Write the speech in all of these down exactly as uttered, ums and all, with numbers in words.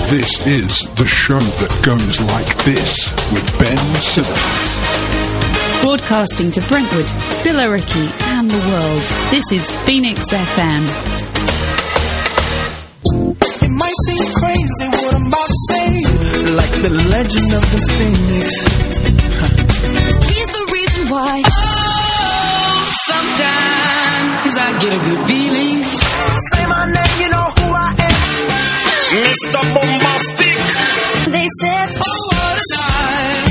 This is the show that goes like this with Ben Simmons. Broadcasting to Brentwood, Billericay and the world, this is Phoenix F M. It might seem crazy what I'm about to say, like the legend of the Phoenix. Huh. Here's the reason why. Oh, sometimes I get a good feeling. Say my name, you know who I am. Mister Bombastic. They said, oh, what a night.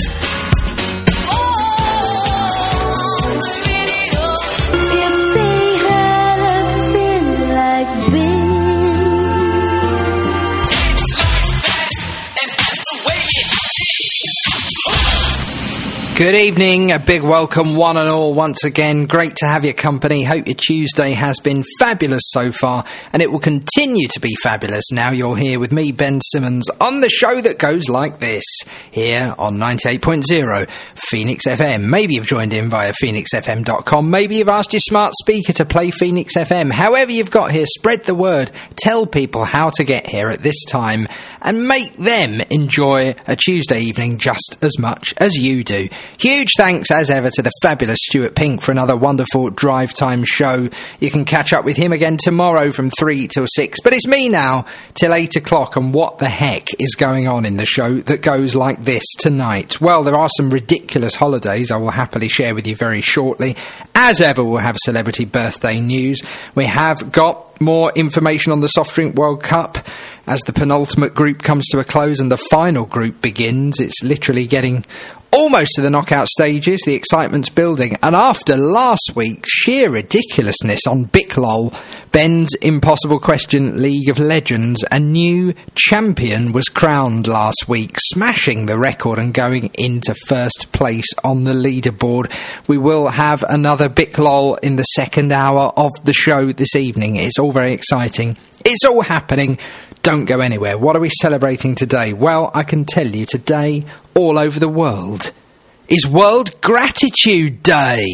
Good evening, a big welcome one and all once again. Great to have your company. Hope your Tuesday has been fabulous so far, and it will continue to be fabulous now you're here with me, Ben Simmons, on the show that goes like this, here on ninety-eight point oh Phoenix F M. Maybe you've joined in via phoenix f m dot com. Maybe you've asked your smart speaker to play Phoenix F M. However you've got here, spread the word. Tell people how to get here at this time and make them enjoy a Tuesday evening just as much as you do. Huge thanks, as ever, to the fabulous Stuart Pink for another wonderful drive time show. You can catch up with him again tomorrow from three till six. But it's me now till eight o'clock, and what the heck is going on in the show that goes like this tonight? Well, there are some ridiculous holidays I will happily share with you very shortly. As ever, we'll have celebrity birthday news. We have got more information on the Soft Drink World Cup as the penultimate group comes to a close and the final group begins. It's literally getting almost to the knockout stages. The excitement's building. And after last week's sheer ridiculousness on BiCLOL, Ben's Impossible Question League of Legends, a new champion was crowned last week, smashing the record and going into first place on the leaderboard. We will have another BiCLOL in the second hour of the show this evening. It's all very exciting. It's all happening. Don't go anywhere. What are we celebrating today? Well, I can tell you today, all over the world, is World Gratitude Day.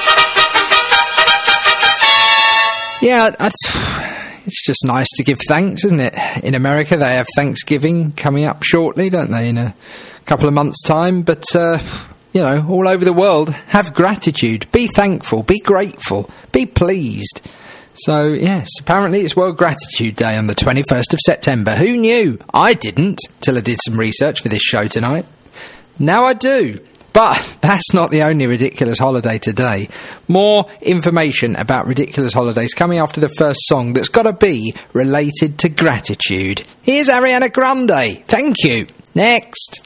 Yeah, it's just nice to give thanks, isn't it? In America, they have Thanksgiving coming up shortly, don't they, in a couple of months' time? But, uh, you know, all over the world, have gratitude. Be thankful. Be grateful. Be pleased. So, yes, apparently it's World Gratitude Day on the twenty-first of September. Who knew? I didn't, till I did some research for this show tonight. Now I do. But that's not the only ridiculous holiday today. More information about ridiculous holidays coming after the first song that's got to be related to gratitude. Here's Ariana Grande. Thank you. Next.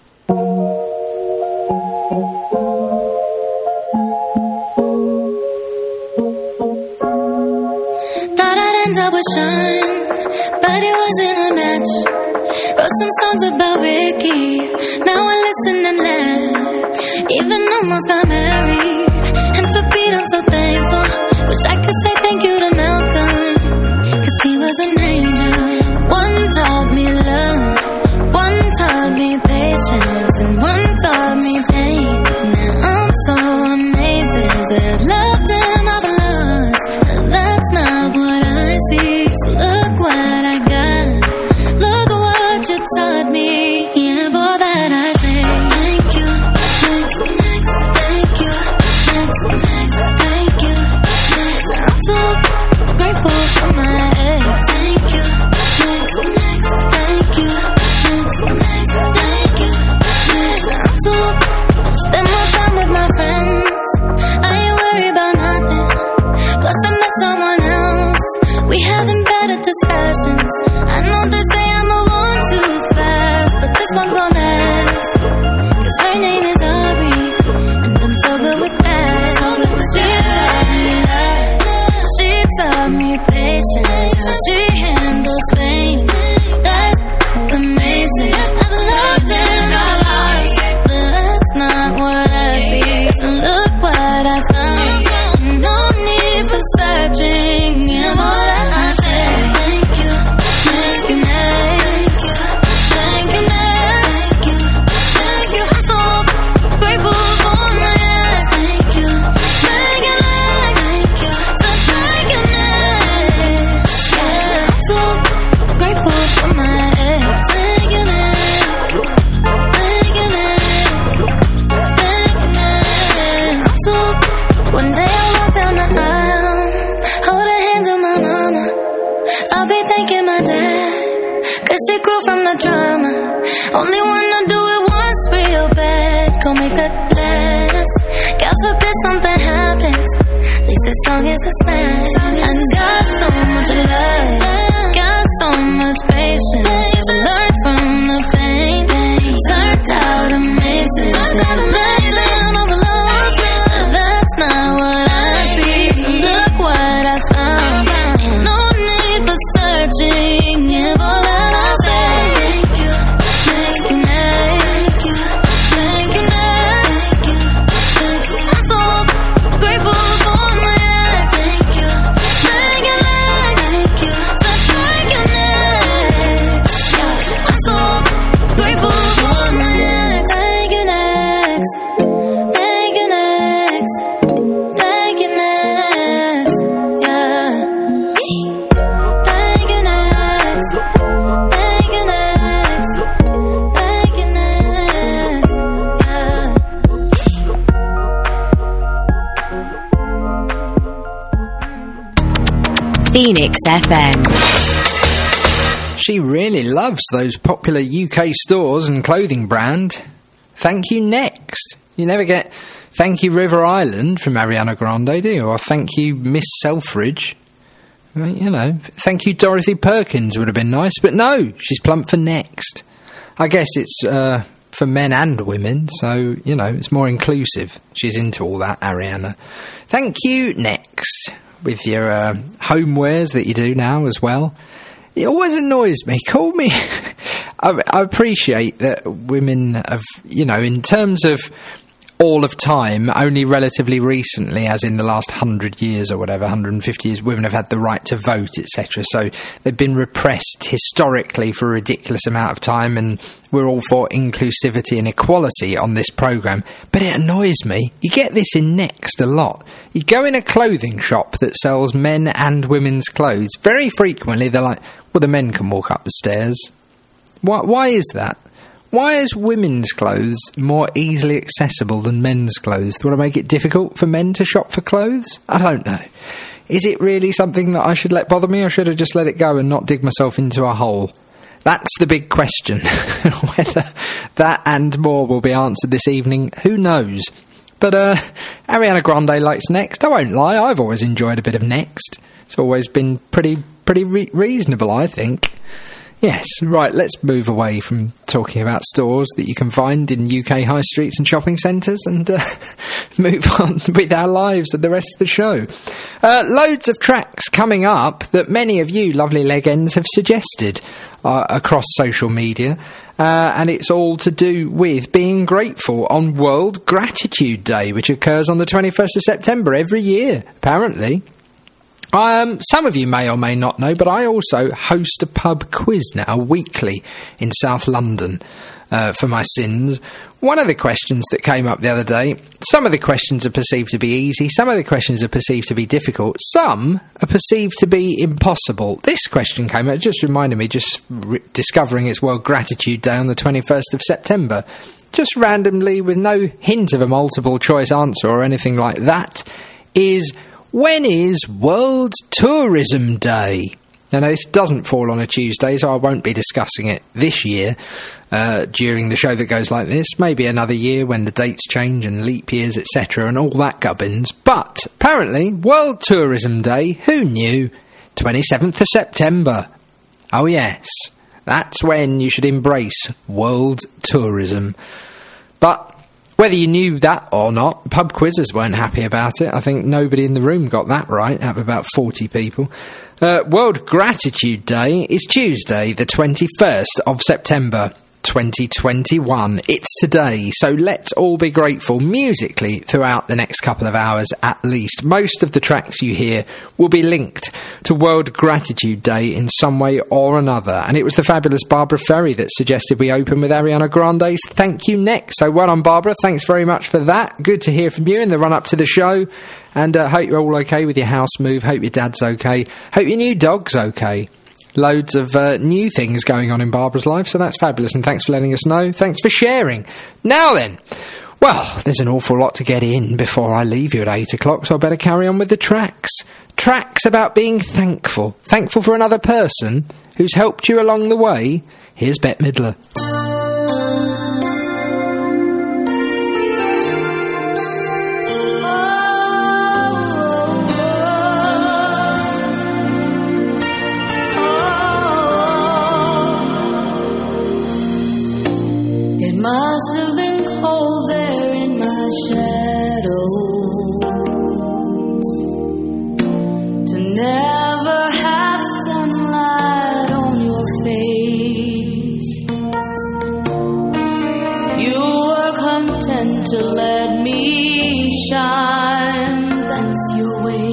I would shine, but it wasn't a match. Wrote some songs about Ricky, now I listen and laugh. Even almost got married, and for Pete I'm so thankful. Wish I could say thank you to Malcolm, cause he was an angel. One taught me love, one taught me patience, and one taught me pain. Now I'm so amazing, that loved and I've lost. That's not what I see. So look what I got. Look what you taught me. Yeah, for that I say thank you. Next, next, thank you. Next, next, thank you. Next, I'm so grateful for my ex. Thank you. Next, next, thank you. Next, next, thank you. Next, I'm so spend more time with my friends. I ain't worried about nothing. Plus I met someone else. We having better discussions. I know they say I move on too fast, but this one gon' last. Cause her name is Ari, and I'm so good with that. She taught me love, she taught me patience, how she handles pain. That's amazing. I've loved and I've lost, but that's not what I be. So look what I found. No need for searching. I'm all that I say. Thank you, thank you, thank you, thank you, thank you, thank you. I'm so grateful for my ex. Thank you, thank you, thank you, so thank you, next. Yeah, I'm so grateful for my ex. Thank you, Guess she grew from the drama. Only wanna do it once real bad. Go make a last. God forbid something happens. At least this song is a smash. And got so much love, got so much patience. Learned from the pain, turned out amazing. Turned amazing. I'm overload, but that's not what I see. Look what I found. Ain't no need for searching. Give all that I say. Thank you, thank you, thank you, thank you, thank you, thank you. I'm so grateful for my ex. Thank you, thank you, thank you, so thank you next. I'm so grateful for my ex. Thank you next. Thank you next. Thank you next. Yeah. Thank you next. Thank you next. Thank you next. Yeah. Phoenix F M. She really loves those popular U K stores and clothing brand. Thank you next. You never get thank you River Island from Ariana Grande, do you? Or thank you Miss Selfridge. Well, you know, thank you Dorothy Perkins would have been nice, but no, she's plumped for next. I guess it's uh, for men and women, so, you know, it's more inclusive. She's into all that, Ariana. Thank you next, with your uh, homewares that you do now as well. It always annoys me. Call me. I, I appreciate that women have, you know, in terms of all of time, only relatively recently, as in the last hundred years or whatever, one hundred fifty years, women have had the right to vote, et cetera. So they've been repressed historically for a ridiculous amount of time, and we're all for inclusivity and equality on this programme. But it annoys me. You get this in Next a lot. You go in a clothing shop that sells men and women's clothes. Very frequently they're like, well, the men can walk up the stairs. Why, why is that? Why is women's clothes more easily accessible than men's clothes? Do you want to make it difficult for men to shop for clothes? I don't know. Is it really something that I should let bother me, or should I just let it go and not dig myself into a hole? That's the big question. Whether that and more will be answered this evening, who knows? But uh, Ariana Grande likes Next. I won't lie, I've always enjoyed a bit of Next. It's always been pretty, pretty re- reasonable, I think. Yes, right, let's move away from talking about stores that you can find in U K high streets and shopping centres and uh, move on with our lives and the rest of the show. Uh, loads of tracks coming up that many of you lovely legends have suggested uh, across social media, uh, and it's all to do with being grateful on World Gratitude Day, which occurs on the twenty-first of September every year, apparently. Um, some of you may or may not know, but I also host a pub quiz now weekly in South London uh, for my sins. One of the questions that came up the other day, some of the questions are perceived to be easy, some of the questions are perceived to be difficult, some are perceived to be impossible. This question came up, it just reminded me, just re- discovering it's World Gratitude Day on the twenty-first of September. Just randomly, with no hint of a multiple choice answer or anything like that, is... when is World Tourism Day? Now, this doesn't fall on a Tuesday, so I won't be discussing it this year uh, during the show that goes like this. Maybe another year when the dates change and leap years, et cetera, and all that gubbins. But apparently, World Tourism Day, who knew? twenty-seventh of September. Oh yes, that's when you should embrace world tourism. But... whether you knew that or not, pub quizzers weren't happy about it. I think nobody in the room got that right, out of about forty people. Uh, World Gratitude Day is Tuesday, the twenty-first of September, twenty twenty-one. It's today, so let's all be grateful musically throughout the next couple of hours at least. Most of the tracks you hear will be linked to World Gratitude Day in some way or another, and it was the fabulous Barbara Ferry that suggested we open with Ariana Grande's Thank You Next. So well done, Barbara, thanks very much for that. Good to hear from you in the run-up to the show, and uh, hope you're all okay with your house move, hope your dad's okay, hope your new dog's okay. Loads of uh, new things going on in Barbara's life, so that's fabulous, and thanks for letting us know. Thanks for sharing. Now then, Well, there's an awful lot to get in before I leave you at eight o'clock, so I better carry on with the tracks. Tracks about being thankful. Thankful for another person who's helped you along the way. Here's Bette Midler. It must have been cold there in my shadow to never have sunlight on your face. You were content to let me shine, that's your way.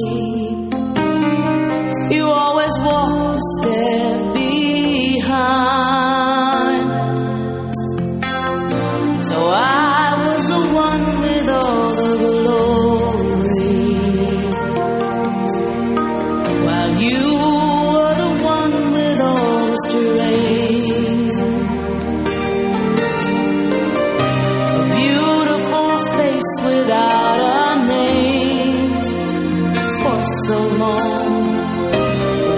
You always walked a step behind. So I was the one with all the glory, while you were the one with all the strength. A beautiful face without a name for so long.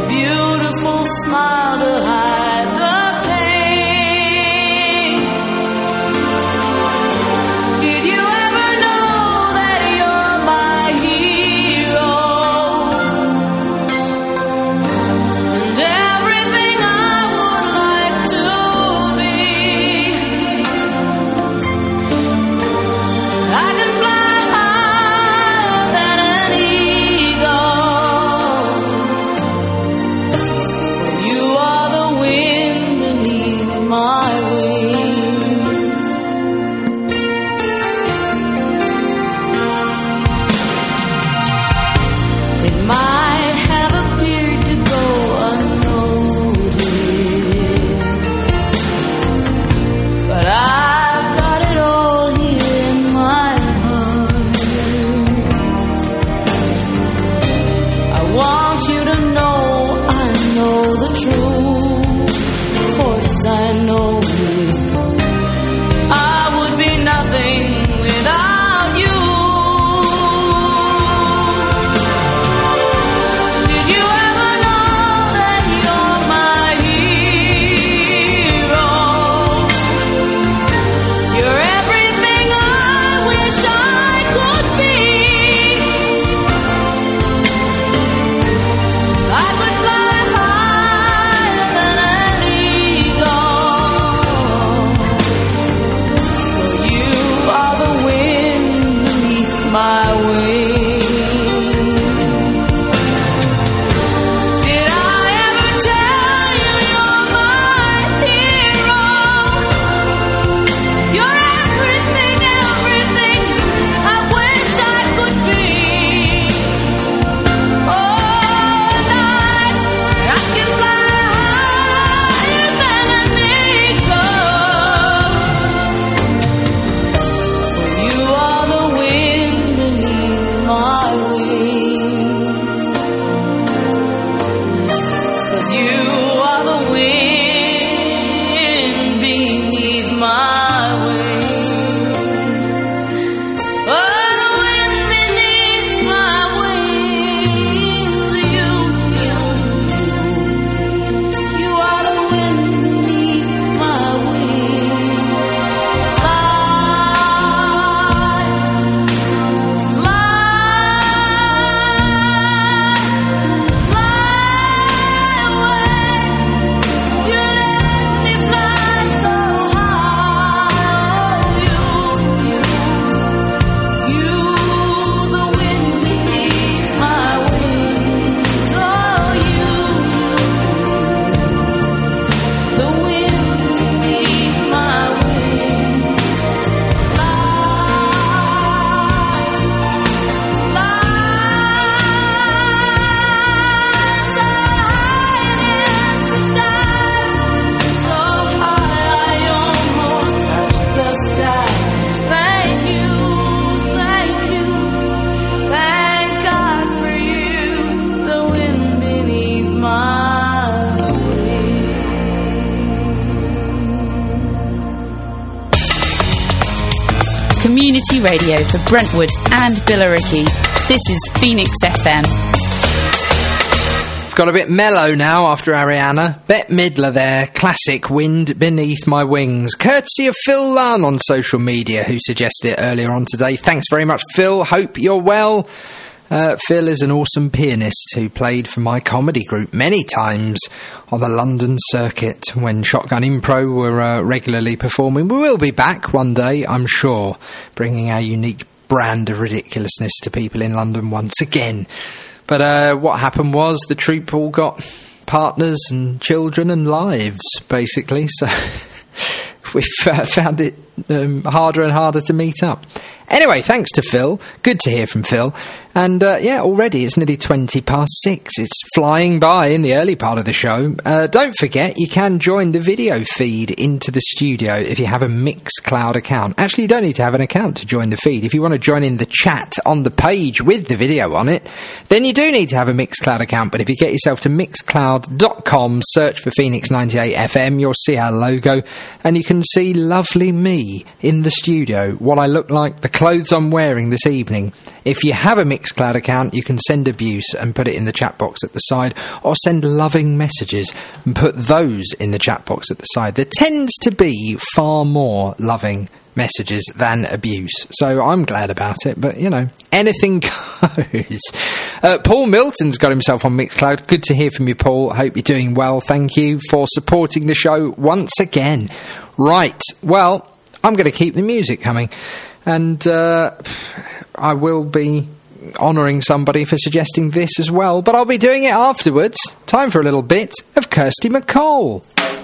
community radio for Brentwood and Billericay. This is Phoenix F M. Got a bit mellow now after Ariana. Bette Midler there, classic Wind Beneath My Wings, courtesy of Phil Lunn on social media, who suggested it earlier on today. Thanks very much, Phil. Hope you're well. Uh, Phil is an awesome pianist who played for my comedy group many times on the London circuit when Shotgun Impro were uh, regularly performing. We will be back one day, I'm sure, bringing our unique brand of ridiculousness to people in London once again. But uh, what happened was the troupe all got partners and children and lives, basically, so we've uh, found it um, harder and harder to meet up. Anyway, thanks to Phil. Good to hear from Phil. And, uh, yeah, already it's nearly twenty past six. It's flying by in the early part of the show. Uh, don't forget, you can join the video feed into the studio if you have a Mixcloud account. Actually, you don't need to have an account to join the feed. If you want to join in the chat on the page with the video on it, then you do need to have a Mixcloud account. But if you get yourself to mixcloud dot com, search for Phoenix ninety-eight F M, you'll see our logo, and you can see lovely me in the studio, what I look like, the clothes I'm wearing this evening. If you have a Mixcloud account, you can send abuse and put it in the chat box at the side, or send loving messages and put those in the chat box at the side. There tends to be far more loving messages than abuse, so I'm glad about it, but, you know, anything goes. Uh, Paul Milton's got himself on Mixcloud. Good to hear from you, Paul. Hope you're doing well. Thank you for supporting the show once again. Right, well, I'm going to keep the music coming. And uh, I will be honouring somebody for suggesting this as well, but I'll be doing it afterwards. Time for a little bit of Kirsty MacColl.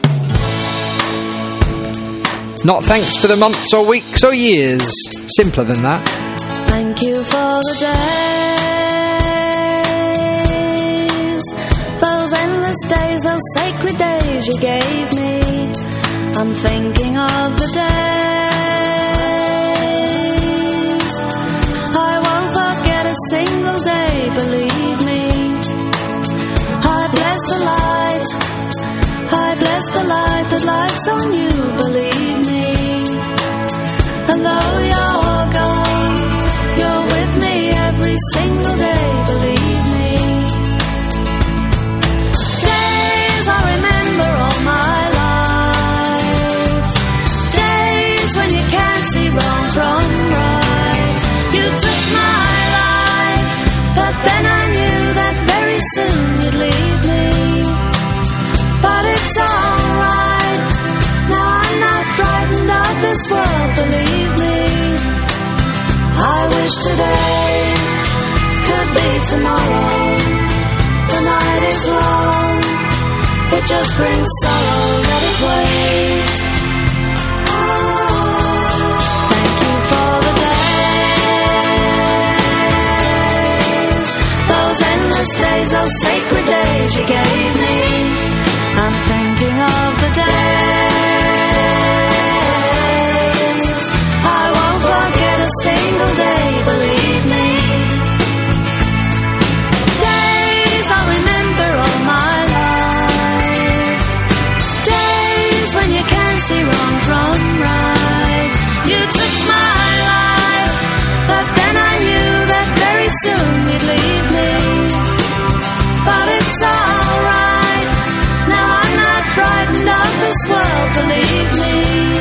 Not thanks for the months or weeks or years. Simpler than that. Thank you for the days, those endless days, those sacred days you gave me. I'm thinking of the days single day, believe me. I bless the light, I bless the light that lights on you, believe me. And though you're gone, you're with me every single day, believe me. Days I remember all my life, days when you can't see wrong from right. You took my but then I knew that very soon you'd leave me. But it's alright, now I'm not frightened of this world, believe me. I wish today could be tomorrow. The night is long, it just brings sorrow, let it wait. Thank you for the endless days, those sacred days you gave me. I'm thinking of the days I won't forget a single day, believe me. Days I remember all my life, days when you can't see wrong from right. You took my life, but then I knew that very soon you'd leave me. But it's alright, now I'm not frightened of this world, believe me.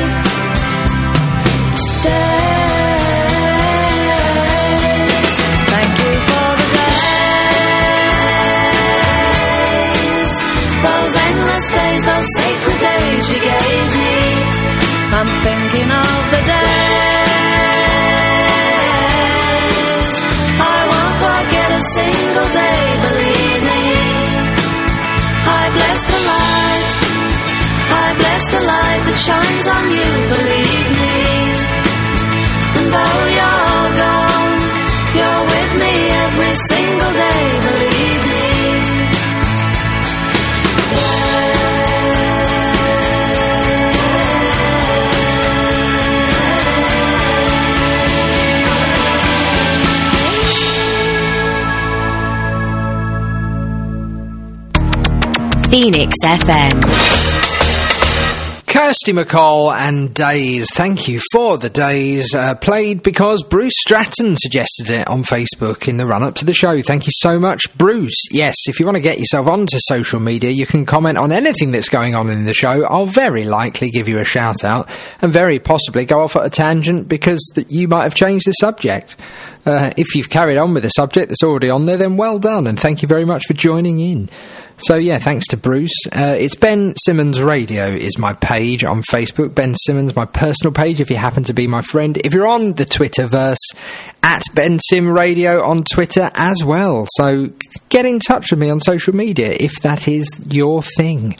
Days, thank you for the days, those endless days, those sacred days you gave me. I'm thinking of the days I won't forget a single day, believe me. I bless the light, I bless the light that shines on you, believe me. And though you're gone, you're with me every single day, believe me. Phoenix F M. Kirsty MacColl and Days. Thank you for the Days. Uh, played because Bruce Stratton suggested it on Facebook in the run-up to the show. Thank you so much, Bruce. Yes, if you want to get yourself onto social media, you can comment on anything that's going on in the show. I'll very likely give you a shout-out and very possibly go off at a tangent because th- you might have changed the subject. Uh, if you've carried on with the subject that's already on there, then well done, and thank you very much for joining in. So, yeah, thanks to Bruce. Uh, it's Ben Simmons Radio is my page on Facebook. Ben Simmons, my personal page, if you happen to be my friend. If you're on the Twitterverse, at Ben Sim Radio on Twitter as well. So get in touch with me on social media if that is your thing.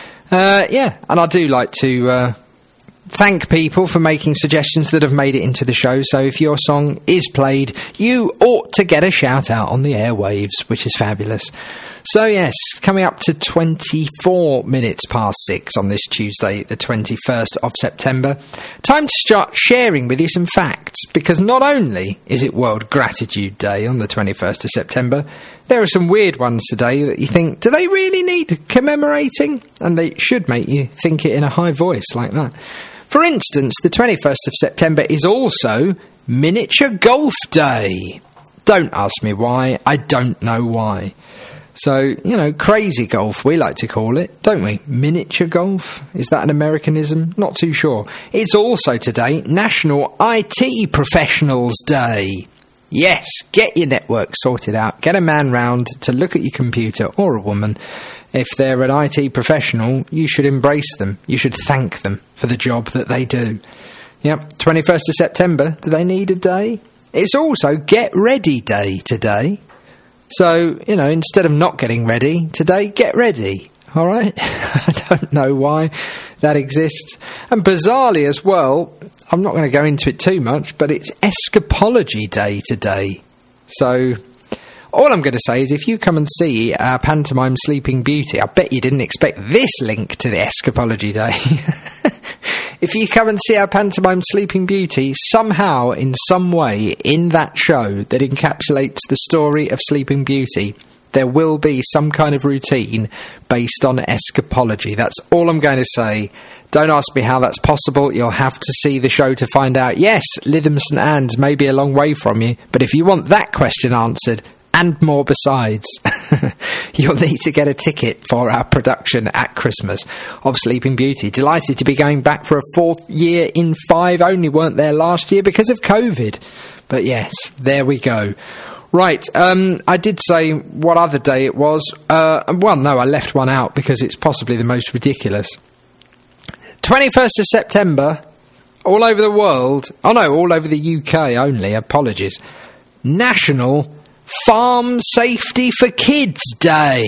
Uh, yeah, and I do like to uh, thank people for making suggestions that have made it into the show. So if your song is played, you ought to get a shout-out on the airwaves, which is fabulous. So yes, coming up to twenty-four minutes past six on this Tuesday, the twenty-first of September. Time to start sharing with you some facts, because not only is it World Gratitude Day on the twenty-first of September, there are some weird ones today that you think, do they really need commemorating? And they should make you think it in a high voice like that. For instance, the twenty-first of September is also Miniature Golf Day. Don't ask me why, I don't know why. So, you know, crazy golf, we like to call it, don't we? Miniature golf? Is that an Americanism? Not too sure. It's also today National I T Professionals Day. Yes, get your network sorted out. Get a man round to look at your computer, or a woman. If they're an I T professional, you should embrace them. You should thank them for the job that they do. Yep, twenty-first of September, do they need a day? It's also Get Ready Day today. So, you know, instead of not getting ready, today, get ready, all right? I don't know why that exists. And bizarrely as well, I'm not going to go into it too much, but it's Escapology Day today. So, all I'm going to say is if you come and see our pantomime Sleeping Beauty, I bet you didn't expect this link to the Escapology Day. If you come and see our pantomime Sleeping Beauty, somehow, in some way, in that show that encapsulates the story of Sleeping Beauty, there will be some kind of routine based on escapology. That's all I'm going to say. Don't ask me how that's possible. You'll have to see the show to find out. Yes, Lytham St Anne's may be a long way from you, but if you want that question answered, and more besides, you'll need to get a ticket for our production at Christmas of Sleeping Beauty. Delighted to be going back for a fourth year in five. Only weren't there last year because of COVID. But yes, there we go. Right, um, I did say what other day it was. Uh, well, no, I left one out because it's possibly the most ridiculous. twenty-first of September, all over the world. Oh no, all over the U K only, apologies. National Farm Safety for Kids Day.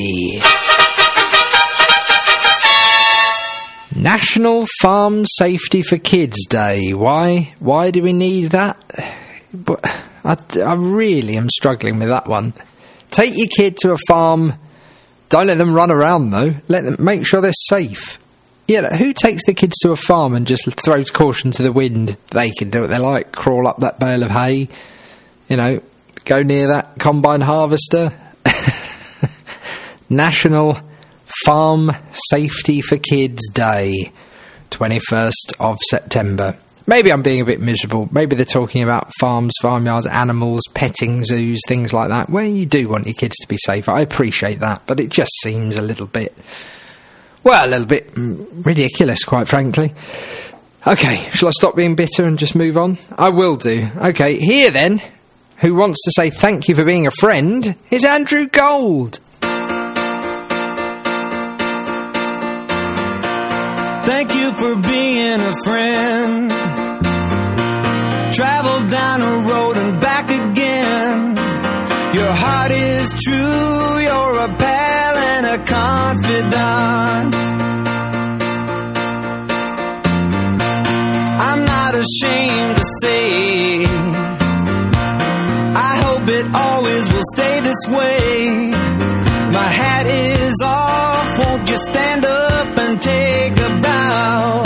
National Farm Safety for Kids Day. Why? Why do we need that? But I, I really am struggling with that one. Take your kid to a farm. Don't let them run around though. Let them make sure they're safe. Yeah, who takes the kids to a farm and just throws caution to the wind? They can do what they like. Crawl up that bale of hay. You know. Go near that combine harvester. National Farm Safety for Kids Day, twenty-first of September. Maybe I'm being a bit miserable. Maybe they're talking about farms, farmyards, animals, petting zoos, things like that, where you do want your kids to be safe. I appreciate that, but it just seems a little bit, well, a little bit ridiculous, quite frankly. Okay, shall I stop being bitter and just move on? I will do. Okay, here then, who wants to say thank you for being a friend, is Andrew Gold. Thank you for being a friend. Travel down a road and back again. Your heart is true, you're a pal and a confidant. I'm not ashamed to say, I hope it always will stay this way. My hat is off, won't you stand up and take a bow?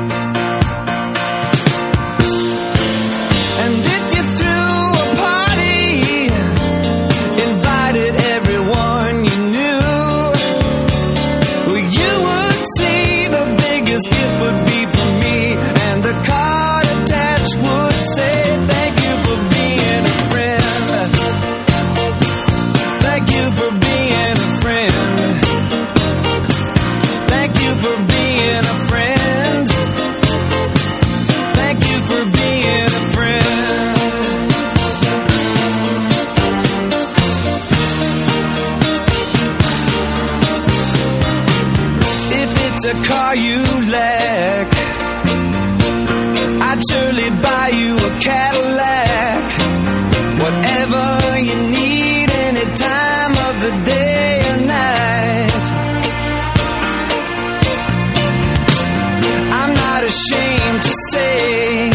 And if you threw a party, invited everyone you knew, well, you would see the biggest gift would it's a car you lack, I'd surely buy you a Cadillac. Whatever you need, any time of the day or night. I'm not ashamed to say,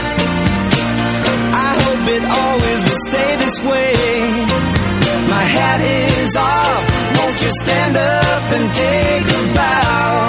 I hope it always will stay this way. My hat is off, won't you stand up and take a bow?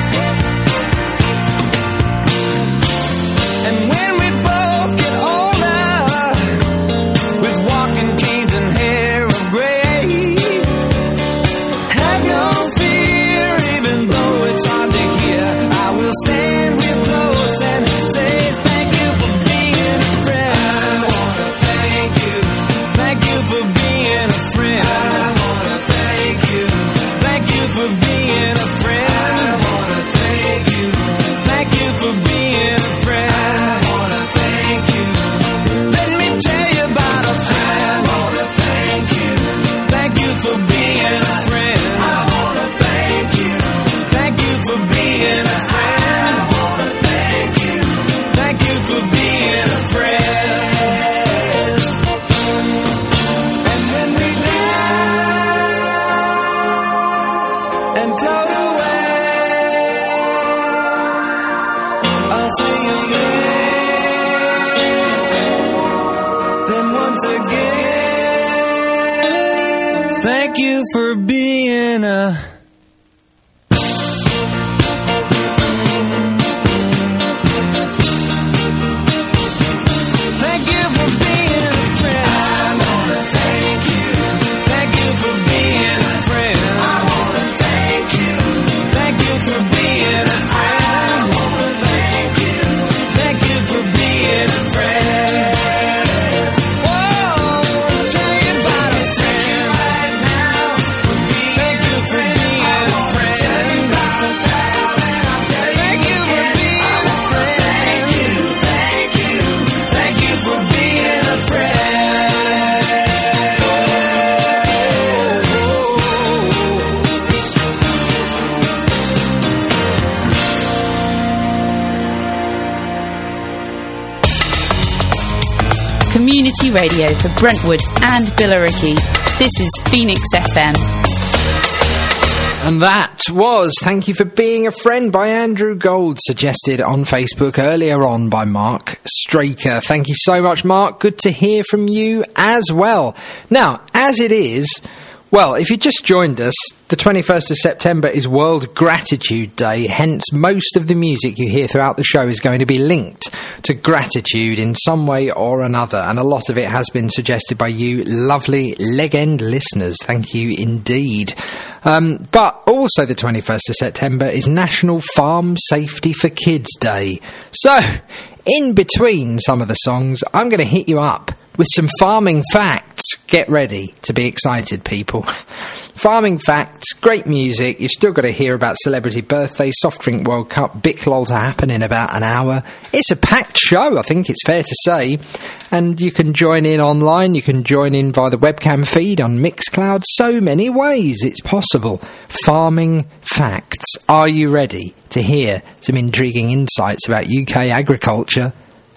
And when we both get older, with walking canes and hair of gray, have no fear, even though it's hard to hear, I will stand real close and say thank you for being a friend. I wanna thank you. Thank you for being a friend. I wanna thank you. Thank you for being a friend. I wanna thank you. Thank you for being a friend. I wanna thank you. Let me tell you about a friend. I wanna thank you. Thank you for being a friend. I wanna thank you. Thank you for being a friend. I wanna thank you. Thank you for being a friend. And when we die and float away, I'll sing again. Then once again, thank you for being a Thank you for being a friend. I wanna thank you. Thank you for being a friend. I wanna thank you. Thank you for being a friend. I wanna thank you. Thank you for being a friend. Whoa, I'll tell you about a friend right now. Thank you for being a friend. Tell you about a pal and I'll tell you thank you for being a friend. Thank you, thank you, thank you for being a friend. Community radio for Brentwood and Billericay. This is Phoenix F M. And that was Thank You for Being a Friend by Andrew Gold, suggested on Facebook earlier on by Mark Straker. Thank you so much, Mark. Good to hear from you as well. Now, as it is, well, if you just joined us, the twenty-first of September is World Gratitude Day, hence most of the music you hear throughout the show is going to be linked to gratitude in some way or another, and a lot of it has been suggested by you lovely leg-end listeners. Thank you indeed. Um, but also the twenty-first of September is National Farm Safety for Kids Day. So, in between some of the songs, I'm going to hit you up with some farming facts. Get ready to be excited, people. Farming facts, great music. You've still got to hear about celebrity birthdays, soft drink World Cup, Biclol to happen in about an hour. It's a packed show, I think it's fair to say. And you can join in online. You can join in via the webcam feed on Mixcloud. So many ways it's possible. Farming facts. Are you ready to hear some intriguing insights about U K agriculture?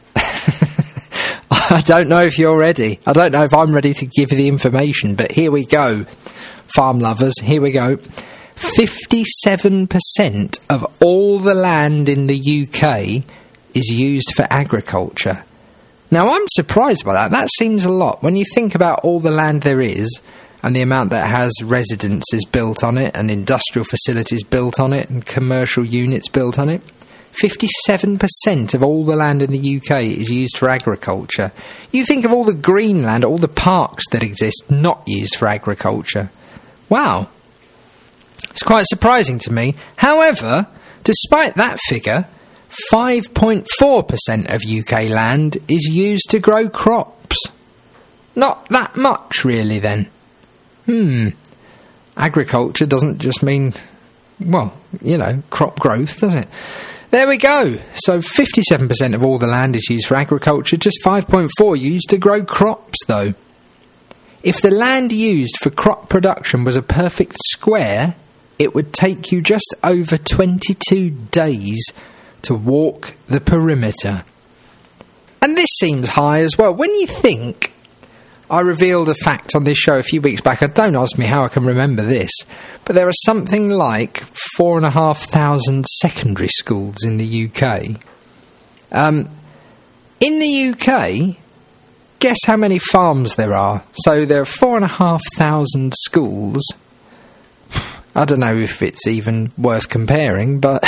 I don't know if you're ready. I don't know if I'm ready to give you the information, but here we go. Farm lovers, here we go. fifty-seven percent of all the land in the U K is used for agriculture. Now, I'm surprised by that. That seems a lot. When you think about all the land there is, and the amount that has residences built on it, and industrial facilities built on it, and commercial units built on it, fifty-seven percent of all the land in the U K is used for agriculture. You think of all the green land, all the parks that exist not used for agriculture. Wow. It's quite surprising to me. However, despite that figure, five point four percent of U K land is used to grow crops. Not that much, really, then. Hmm. Agriculture doesn't just mean, well, you know, crop growth, does it? There we go. So fifty-seven percent of all the land is used for agriculture, just five point four used to grow crops, though. If the land used for crop production was a perfect square, it would take you just over twenty-two days to walk the perimeter. And this seems high as well. When you think, I revealed a fact on this show a few weeks back, don't ask me how I can remember this, but there are something like four and a half thousand secondary schools in the U K. Um, in the U K, guess how many farms there are? So there are four and a half thousand schools. I don't know if it's even worth comparing, but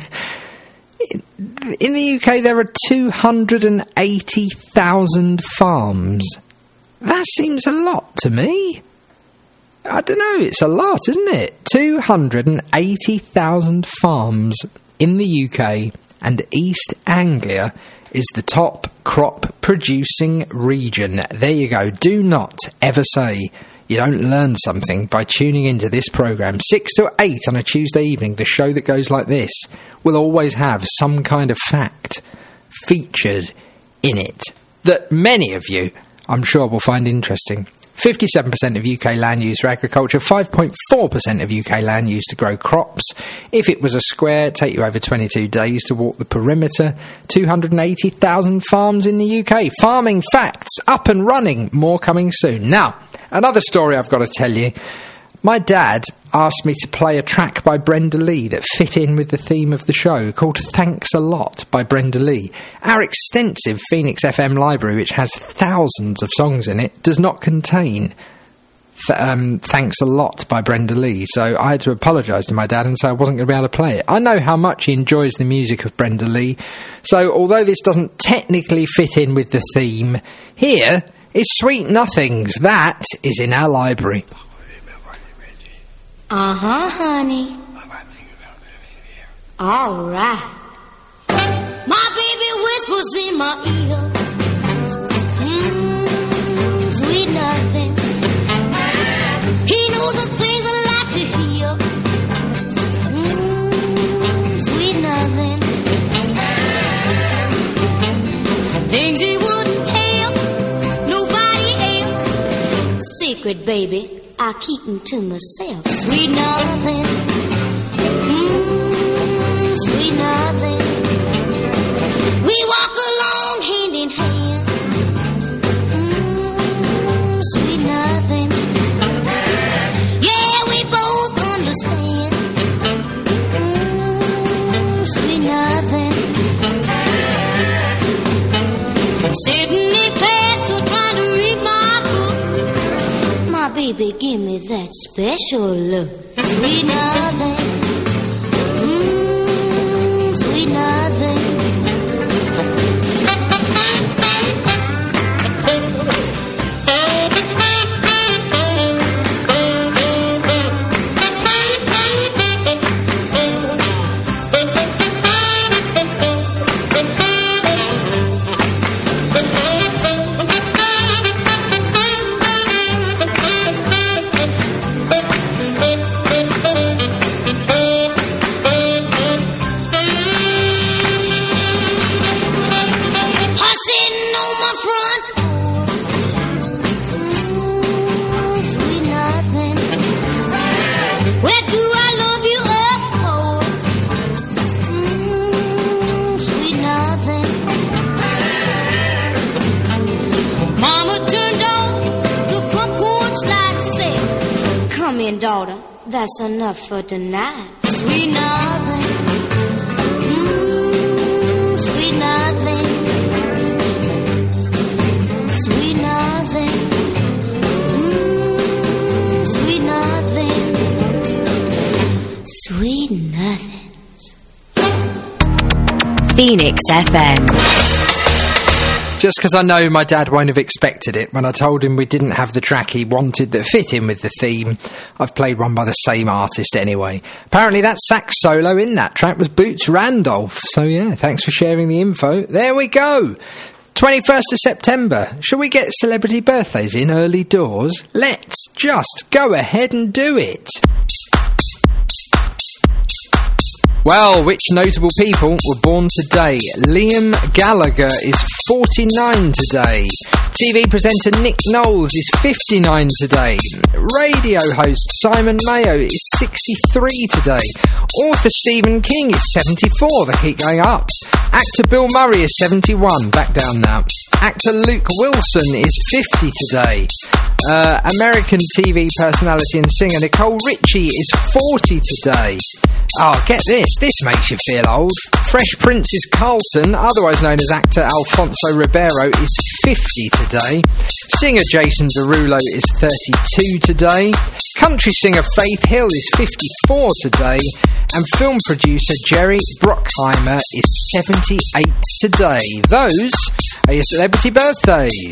in the U K there are two hundred eighty thousand farms. That seems a lot to me. I don't know, it's a lot, isn't it? two hundred eighty thousand farms in the U K, and East Anglia is the top crop producing region. There you go. Do not ever say you don't learn something by tuning into this programme. six to eight on a Tuesday evening, the show that goes like this will always have some kind of fact featured in it that many of you, I'm sure, will find interesting. fifty-seven percent of U K land used for agriculture, five point four percent of U K land used to grow crops. If it was a square, it'd take you over twenty-two days to walk the perimeter. two hundred eighty thousand farms in the U K. Farming facts up and running. More coming soon. Now, another story I've got to tell you. My dad asked me to play a track by Brenda Lee that fit in with the theme of the show, called Thanks a Lot by Brenda Lee. Our extensive Phoenix F M library, which has thousands of songs in it, does not contain th- um, Thanks a Lot by Brenda Lee, so I had to apologise to my dad and say I wasn't going to be able to play it. I know how much he enjoys the music of Brenda Lee, so although this doesn't technically fit in with the theme, here is Sweet Nothings. That is in our library. Uh-huh, honey. All right. My baby whispers in my ear. Mmm, sweet nothing. He knows the things I like to hear. Mmm, sweet nothing. Things he wouldn't tell nobody else. Secret, baby, I keep them to myself. Sweet nothing. Mmm, sweet nothing. We walk along hand in hand. Mmm, sweet nothing. Yeah, we both understand. Mmm, sweet nothing. Sitting in class or trying to read my book. My baby, give me that special look. Sweet nothing. Mmm, sweet nothing. Daughter, that's enough for tonight. Sweet nothing. Mmm, sweet nothing. Sweet nothing. Mmm, sweet nothing. Sweet nothings. Phoenix F M. Just because I know my dad won't have expected it, when I told him we didn't have the track he wanted that fit in with the theme, I've played one by the same artist anyway. Apparently that sax solo in that track was Boots Randolph. So yeah, thanks for sharing the info. There we go. twenty-first of September. Shall we get celebrity birthdays in early doors? Let's just go ahead and do it. Well, which notable people were born today? Liam Gallagher is forty-nine today. T V presenter Nick Knowles is fifty-nine today. Radio host Simon Mayo is sixty-three today. Author Stephen King is seventy-four. They keep going up. Actor Bill Murray is seventy-one. Back down now. Actor Luke Wilson is fifty today. Uh, American T V personality and singer Nicole Richie is forty today. Oh, get this. This makes you feel old. Fresh Prince's Carlton, otherwise known as actor Alfonso Ribeiro, is fifty today. Singer Jason Derulo is thirty-two today. Country singer Faith Hill is fifty-four today. And film producer Jerry Bruckheimer is seventy-eight today. Those are your celebrity birthdays.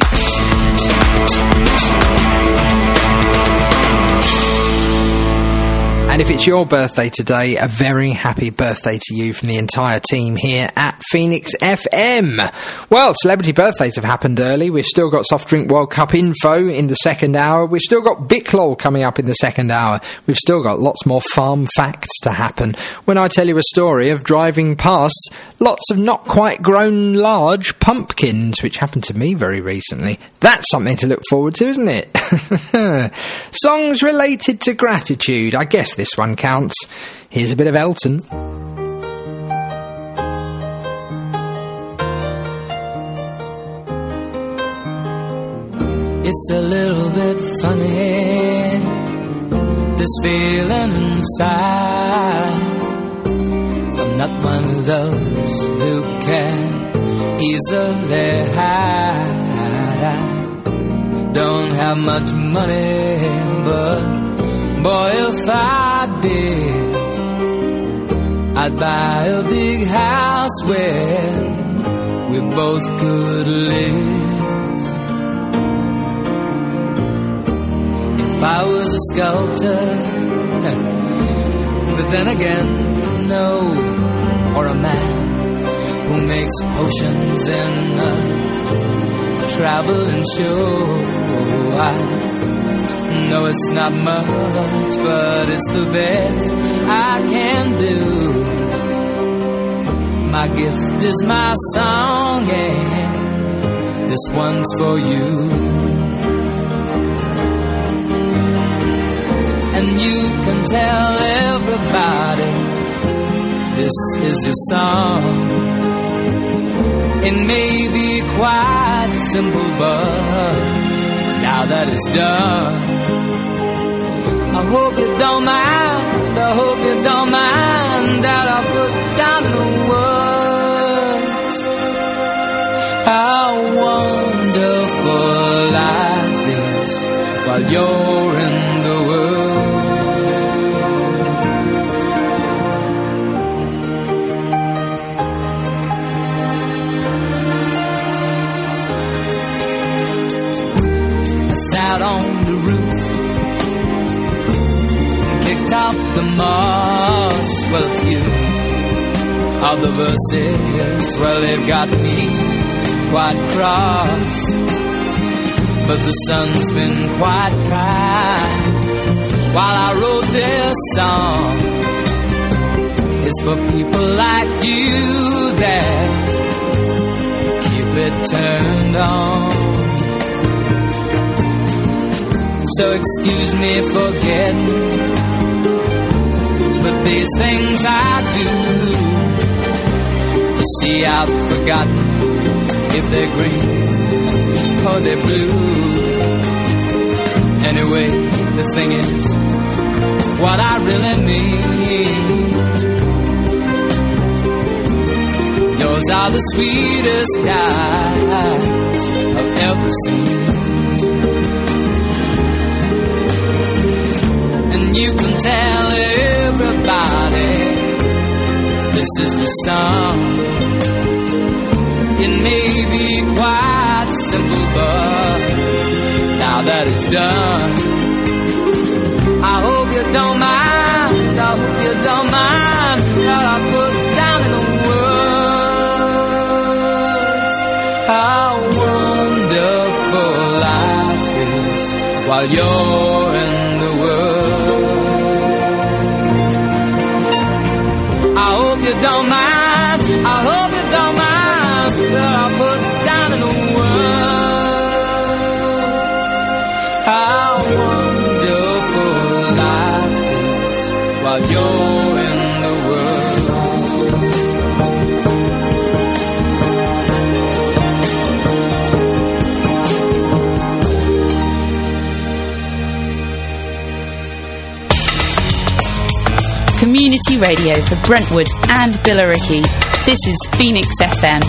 And if it's your birthday today, a very happy birthday to you from the entire team here at Phoenix F M. Well, celebrity birthdays have happened early. We've still got Soft Drink World Cup info in the second hour. We've still got Biclol coming up in the second hour. We've still got lots more farm facts to happen when I tell you a story of driving past lots of not quite grown large pumpkins, which happened to me very recently. That's something to look forward to, isn't it? Songs related to gratitude. I guess this one counts. Here's a bit of Elton. It's a little bit funny, this feeling inside. I'm not one of those who can easily hide. I don't have much money, but boy, if I did, I'd buy a big house where we both could live. If I was a sculptor, but then again, no, or a man who makes potions in a traveling show. I know it's not much, but it's the best I can do. My gift is my song, and this one's for you. And you can tell everybody this is your song. It may be quite simple, but now that it's done, I hope you don't mind, I hope you don't mind that I put down in the words how wonderful life is while you're in the world. Sat on the roof and kicked out the moss. Well, a few of the verses, well, they've got me quite cross, but the sun's been quite kind while I wrote this song. It's for people like you that keep it turned on. So excuse me for getting, but these things I do, you see I've forgotten if they're green or they're blue. Anyway, the thing is, what I really mean, those are the sweetest guys I've ever seen. You can tell everybody this is the song. It may be quite simple, but now that it's done, I hope you don't mind, I hope you don't mind that I put down in the words how wonderful life is while you're in the world. I hope you don't mind, I hope you don't mind that I put down in the in the world. Community radio for Brentwood and Billericay. This is Phoenix F M.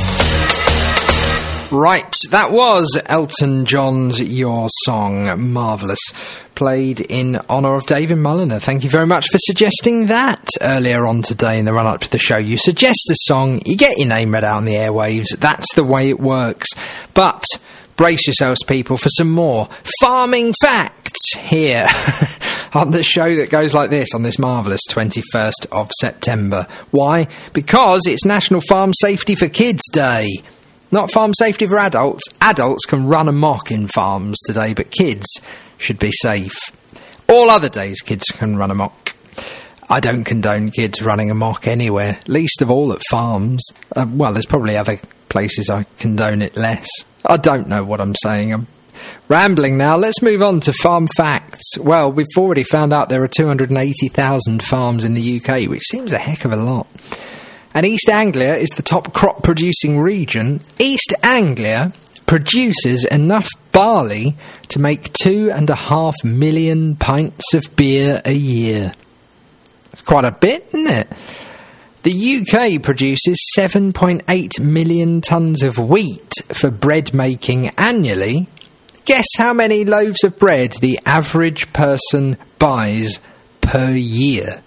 Right, that was Elton John's Your Song. Marvellous. Played in honour of David Mulliner. Thank you very much for suggesting that earlier on today in the run-up to the show. You suggest a song, you get your name read out on the airwaves. That's the way it works. But brace yourselves, people, for some more farming facts here on the show that goes like this on this marvellous twenty-first of September. Why? Because it's National Farm Safety for Kids Day. Not farm safety for adults. Adults can run amok in farms today, but kids should be safe. All other days kids can run amok. I don't condone kids running amok anywhere, least of all at farms. Uh, well, there's probably other places I condone it less. I don't know what I'm saying. I'm rambling now. Let's move on to farm facts. Well, we've already found out there are two hundred eighty thousand farms in the U K, which seems a heck of a lot. And East Anglia is the top crop-producing region. East Anglia produces enough barley to make two and a half million pints of beer a year. That's quite a bit, isn't it? The U K produces seven point eight million tonnes of wheat for bread making annually. Guess how many loaves of bread the average person buys per year?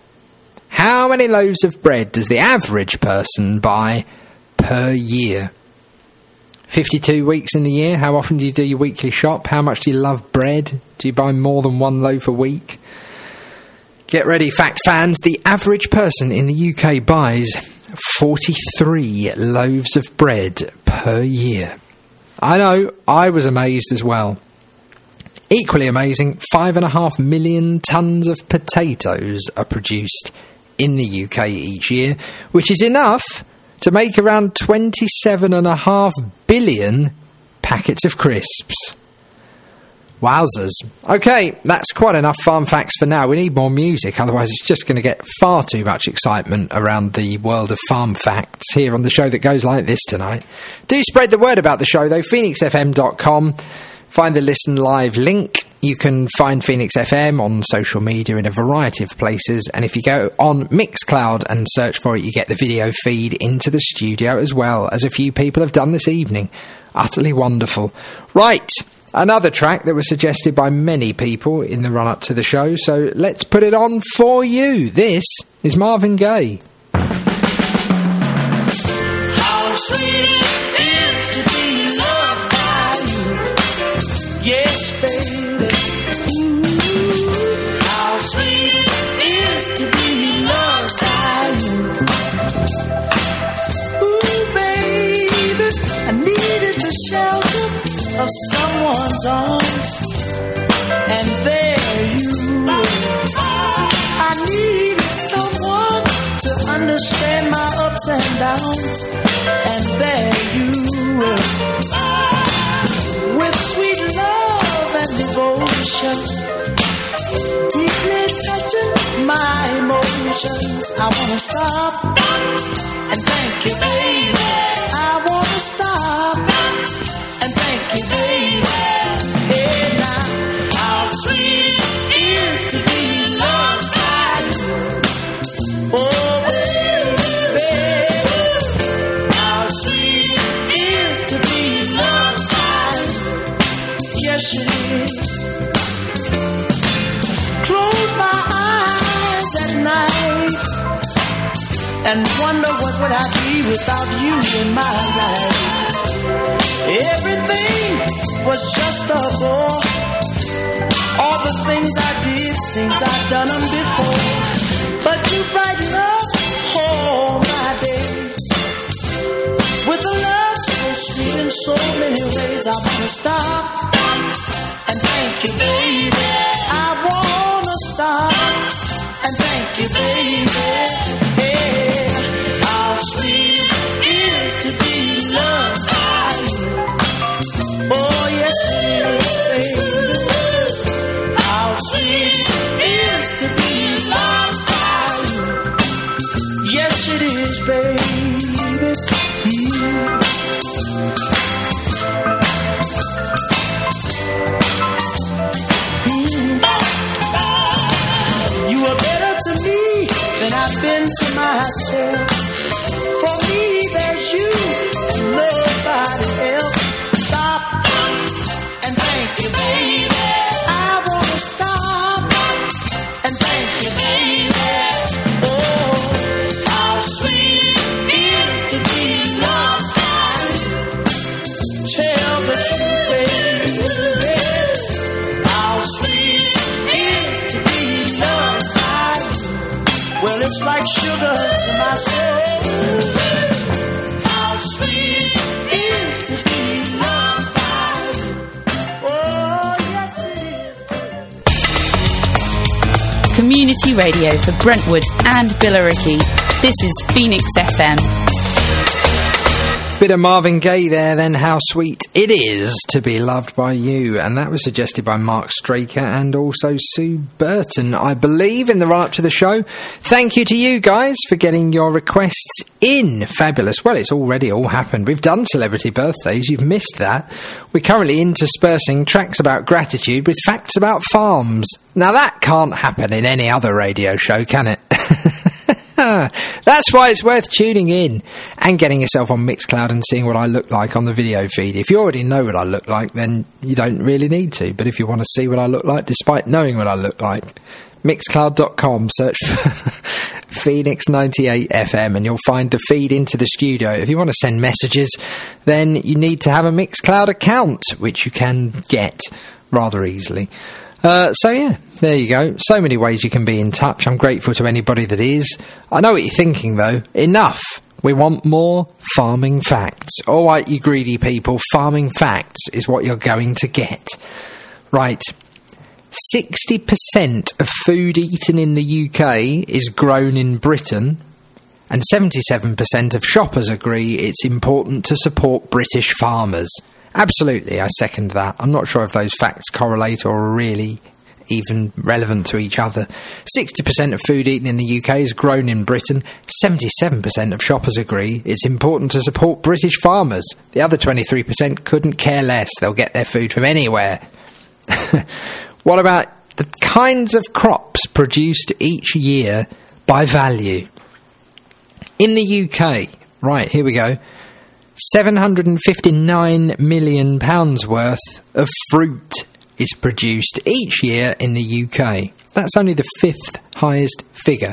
How many loaves of bread does the average person buy per year? fifty-two weeks in the year. How often do you do your weekly shop? How much do you love bread? Do you buy more than one loaf a week? Get ready, fact fans. The average person in the U K buys forty-three loaves of bread per year. I know, I was amazed as well. Equally amazing, five and a half million tonnes of potatoes are produced in the U K each year, which is enough to make around twenty-seven and a half billion packets of crisps. Wowzers. Okay, that's quite enough farm facts for now. We need more music, otherwise it's just going to get far too much excitement around the world of farm facts here on the show that goes like this tonight. Do spread the word about the show though, phoenix f m dot com. Find the Listen Live link. You can find Phoenix F M on social media in a variety of places, and if you go on Mixcloud and search for it, you get the video feed into the studio as well, as a few people have done this evening. Utterly wonderful. Right, another track that was suggested by many people in the run-up to the show, so let's put it on for you. This is Marvin Gaye. How sweet it is to be loved by you. Yes, baby. Ooh, how sweet it is to be loved by you. Ooh, baby, I needed the shelter of someone's arms, and there you were. I needed someone to understand my ups and downs, and there you were. With sweet love and devotion, deeply touching my emotions. I wanna stop and thank you, baby. I wanna stop and thank you, baby. Hey now, how sweet it is to be loved by you. Oh baby, how sweet it is to be loved by you. Yes it is. Close my eyes at night and wonder what would I be without you in my life. Everything was just a bore. All the things I did seems I've done them before. But you brighten up all my days with a love so sweet in so many ways. I wanna stop and thank you, baby. I wanna stop and thank you, baby. Yeah, how sweet it is to be loved by you. Oh yes it is, baby. How sweet it is to be loved by myself. For me, there's you and nobody else. Stop and thank you, baby. I wanna stop and thank you, baby. Oh, how sweet it is to be loved by you. Tell the truth, baby. How sweet it is to be loved by you. Well, it's like sugar to my soul. How sweet it is to be loved by you. Oh, yes it is. Community radio for Brentwood and Billericay. This is Phoenix F M. Bit of Marvin Gaye there then, How Sweet It Is to Be Loved by You, and that was suggested by Mark Straker and also Sue Burton, I believe, in the run-up to the show. Thank you to you guys for getting your requests in. Fabulous. Well, it's already all happened. We've done celebrity birthdays, you've missed that. We're currently interspersing tracks about gratitude with facts about farms. Now that can't happen in any other radio show, can it? That's why it's worth tuning in and getting yourself on Mixcloud and seeing what I look like on the video feed. If you already know what I look like, then you don't really need to. But if you want to see what I look like, despite knowing what I look like, mixcloud dot com, search for Phoenix ninety-eight F M and you'll find the feed into the studio. If you want to send messages, then you need to have a Mixcloud account, which you can get rather easily. Uh, so yeah, there you go. So many ways you can be in touch. I'm grateful to anybody that is. I know what you're thinking though. Enough. We want more farming facts. Alright, you greedy people, farming facts is what you're going to get. Right. sixty percent of food eaten in the U K is grown in Britain, and seventy-seven percent of shoppers agree it's important to support British farmers. Absolutely, I second that. I'm not sure if those facts correlate or are really even relevant to each other. sixty percent of food eaten in the U K is grown in Britain. seventy-seven percent of shoppers agree it's important to support British farmers. The other twenty-three percent couldn't care less. They'll get their food from anywhere. What about the kinds of crops produced each year by value? In the U K, right, here we go. seven hundred fifty-nine million pounds worth of fruit is produced each year in the U K. That's only the fifth highest figure.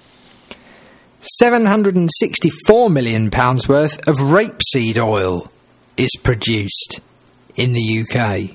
seven hundred sixty-four million pounds worth of rapeseed oil is produced in the U K.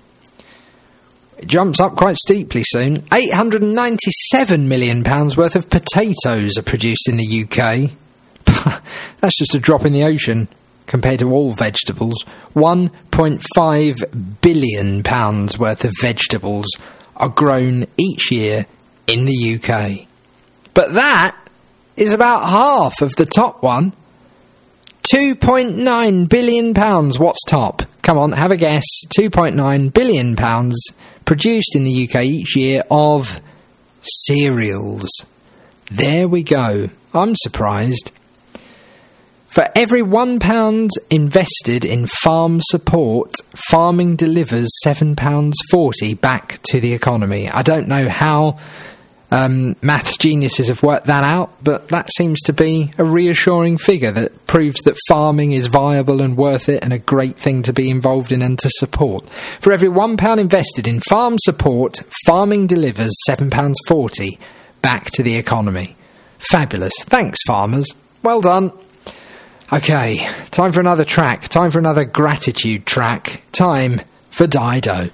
It jumps up quite steeply soon. eight hundred ninety-seven million pounds worth of potatoes are produced in the U K. That's just a drop in the ocean compared to all vegetables. one point five billion pounds worth of vegetables are grown each year in the U K. But that is about half of the top one. two point nine billion pounds. What's top? Come on, have a guess. two point nine billion pounds produced in the U K each year of cereals. There we go. I'm surprised. For every one pound invested in farm support, farming delivers seven pounds forty back to the economy. I don't know how um, maths geniuses have worked that out, but that seems to be a reassuring figure that proves that farming is viable and worth it and a great thing to be involved in and to support. For every one pound invested in farm support, farming delivers seven pounds forty back to the economy. Fabulous. Thanks, farmers. Well done. Okay, time for another track. Time for another gratitude track. Time for Dido.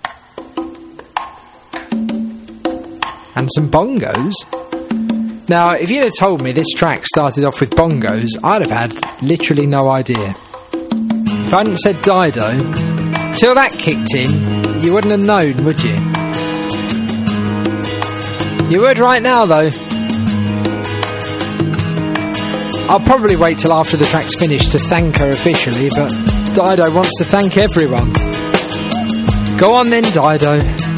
And some bongos. Now, if you'd have told me this track started off with bongos, I'd have had literally no idea. If I hadn't said Dido, till that kicked in, you wouldn't have known, would you? You would right now, though. I'll probably wait till after the track's finished to thank her officially, but Dido wants to thank everyone. Go on then, Dido.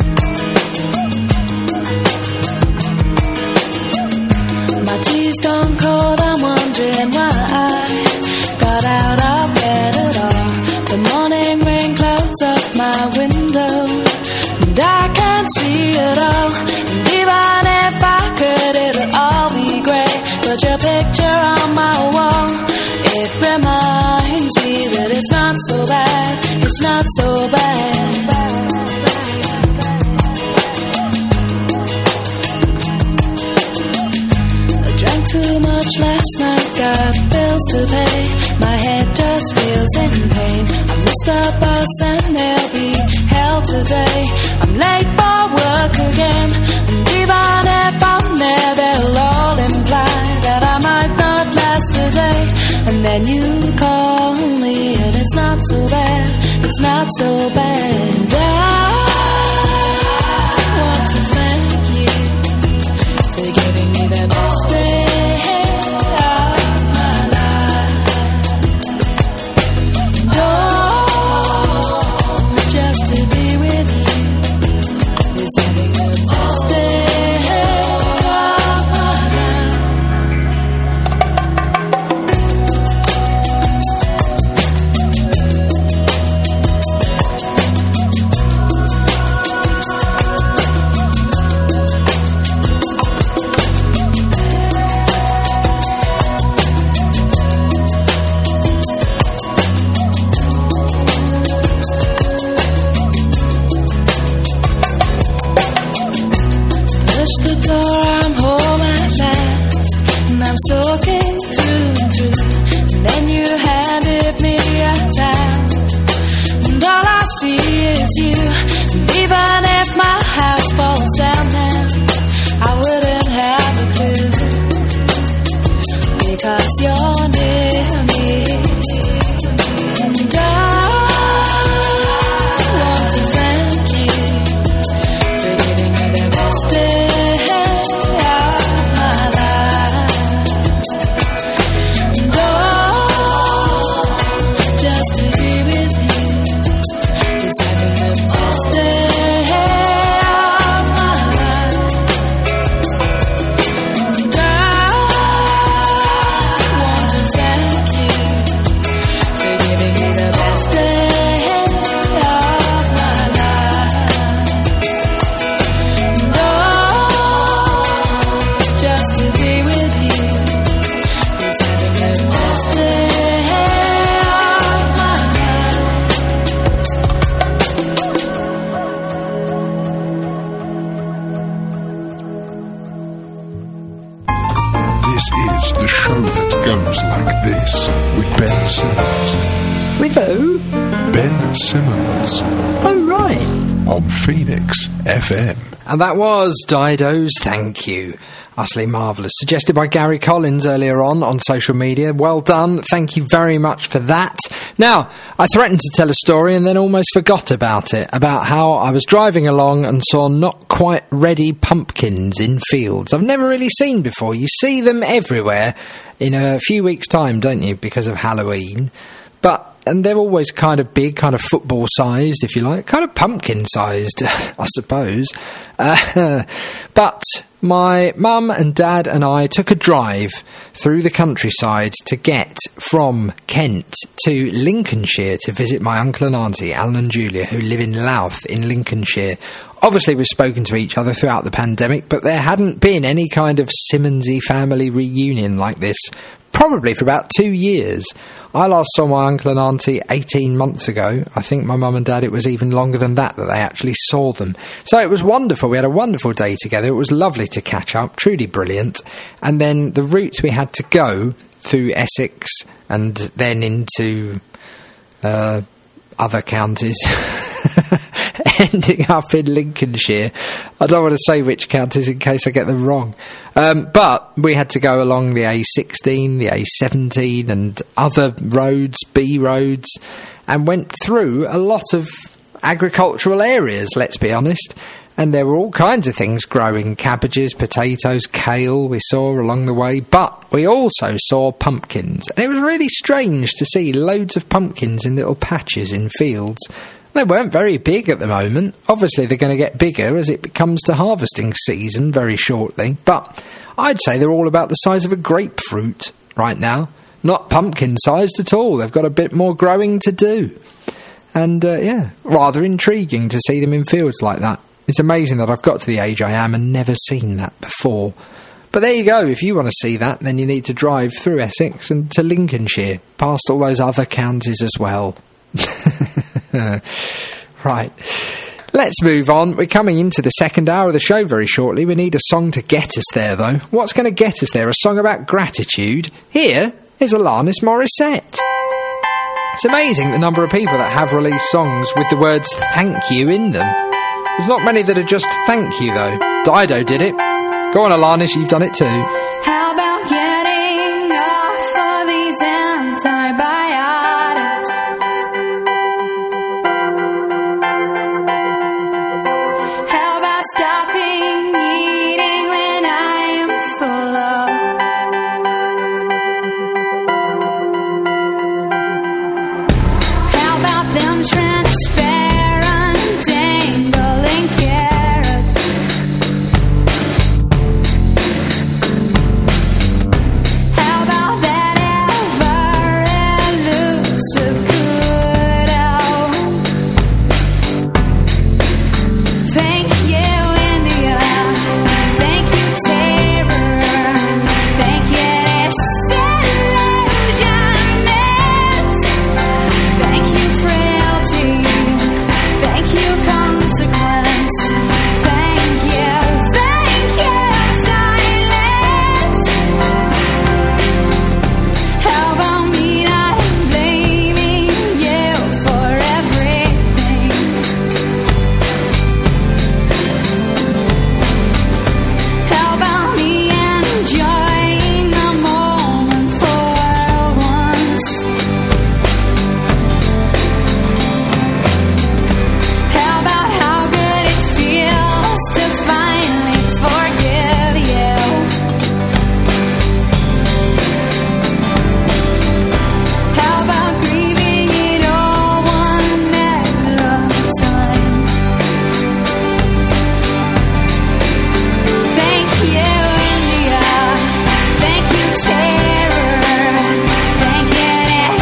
My tea's gone cold, I'm wondering why I got out of bed at all. The morning rain clouds up my window, and I can't see it all. And even if I could, it'll all be grey. Put your picture on my wall. It reminds me that it's not so bad. It's not so bad. I drank too much last night, got bills to pay. My head just feels in pain. I missed the bus and there'll be hell today. I'm late for work again, and even if I'm there, they'll all imply that I might not last the day. And then you call me, and it's not so bad. It's not so bad. I want to thank you for giving me the best day of my life. Oh, just to be with you is having the best day of my life. Push the door, I'm home at last, and I'm soaking through and through. And then you handed me a towel, and all I see is you. And even if my house falls down now, I wouldn't have a clue, because you're near me. And I want to thank you for giving me the best day of my life. And oh, just to be with you is having the best day of my life. And I want to thank you for giving me the best day of my life. And oh, just to be with you is having the best day of my life. This is the show that goes like this with Ben Simmons. With who? Ben Simmons Oh, right. on Phoenix F M. And that was Dido's Thank You. Utterly marvellous. Suggested by Gary Collins earlier on on social media. Well done. Thank you very much for that. Now, I threatened to tell a story and then almost forgot about it, about how I was driving along and saw not quite ready pumpkins in fields. I've never really seen before. You see them everywhere in a few weeks' time, don't you, because of Halloween. But and they're always kind of big, kind of football-sized, if you like, kind of pumpkin-sized, I suppose. Uh, but my mum and dad and I took a drive through the countryside to get from Kent to Lincolnshire to visit my uncle and auntie, Alan and Julia, who live in Louth in Lincolnshire. Obviously, we've spoken to each other throughout the pandemic, but there hadn't been any kind of Simmonsy family reunion like this, probably for about two years. I last saw my uncle and auntie eighteen months ago. I think my mum and dad, it was even longer than that that they actually saw them. So it was wonderful. We had a wonderful day together. It was lovely to catch up, truly brilliant. And then the route we had to go through Essex and then into uh, other counties, ending up in Lincolnshire. I don't want to say which counties in case I get them wrong. Um, but we had to go along the A sixteen, the A seventeen and other roads, B roads, and went through a lot of agricultural areas, let's be honest. And there were all kinds of things growing, cabbages, potatoes, kale we saw along the way, but we also saw pumpkins. And it was really strange to see loads of pumpkins in little patches in fields. They weren't very big at the moment. Obviously they're going to get bigger as it comes to harvesting season very shortly, but I'd say they're all about the size of a grapefruit right now. Not pumpkin-sized at all. They've got a bit more growing to do. And, uh, yeah, rather intriguing to see them in fields like that. It's amazing that I've got to the age I am and never seen that before. But there you go. If you want to see that, then you need to drive through Essex and to Lincolnshire, past all those other counties as well. Right. Let's move on. We're coming into the second hour of the show very shortly. We need a song to get us there, though. What's going to get us there? A song about gratitude? Here is Alanis Morissette. It's amazing the number of people that have released songs with the words thank you in them. There's not many that are just thank you, though. Dido did it. Go on, Alanis, you've done it too. How about getting off all these antibiotics? How about stopping eating when I am full of? How about them transparent dangling carrots? How about that ever elusive kudo? Thank you, India. Thank you, terror. Thank you, disillusionment. Thank you, frailty. Thank you, consequence. Thank you, thank you, silence. How about me not blaming you for everything? How about me enjoying the moment for once? How about how good it feels to finally forgive you? How about grieving it all one at a time? Thank you, India. Thank you, terror. Thank you,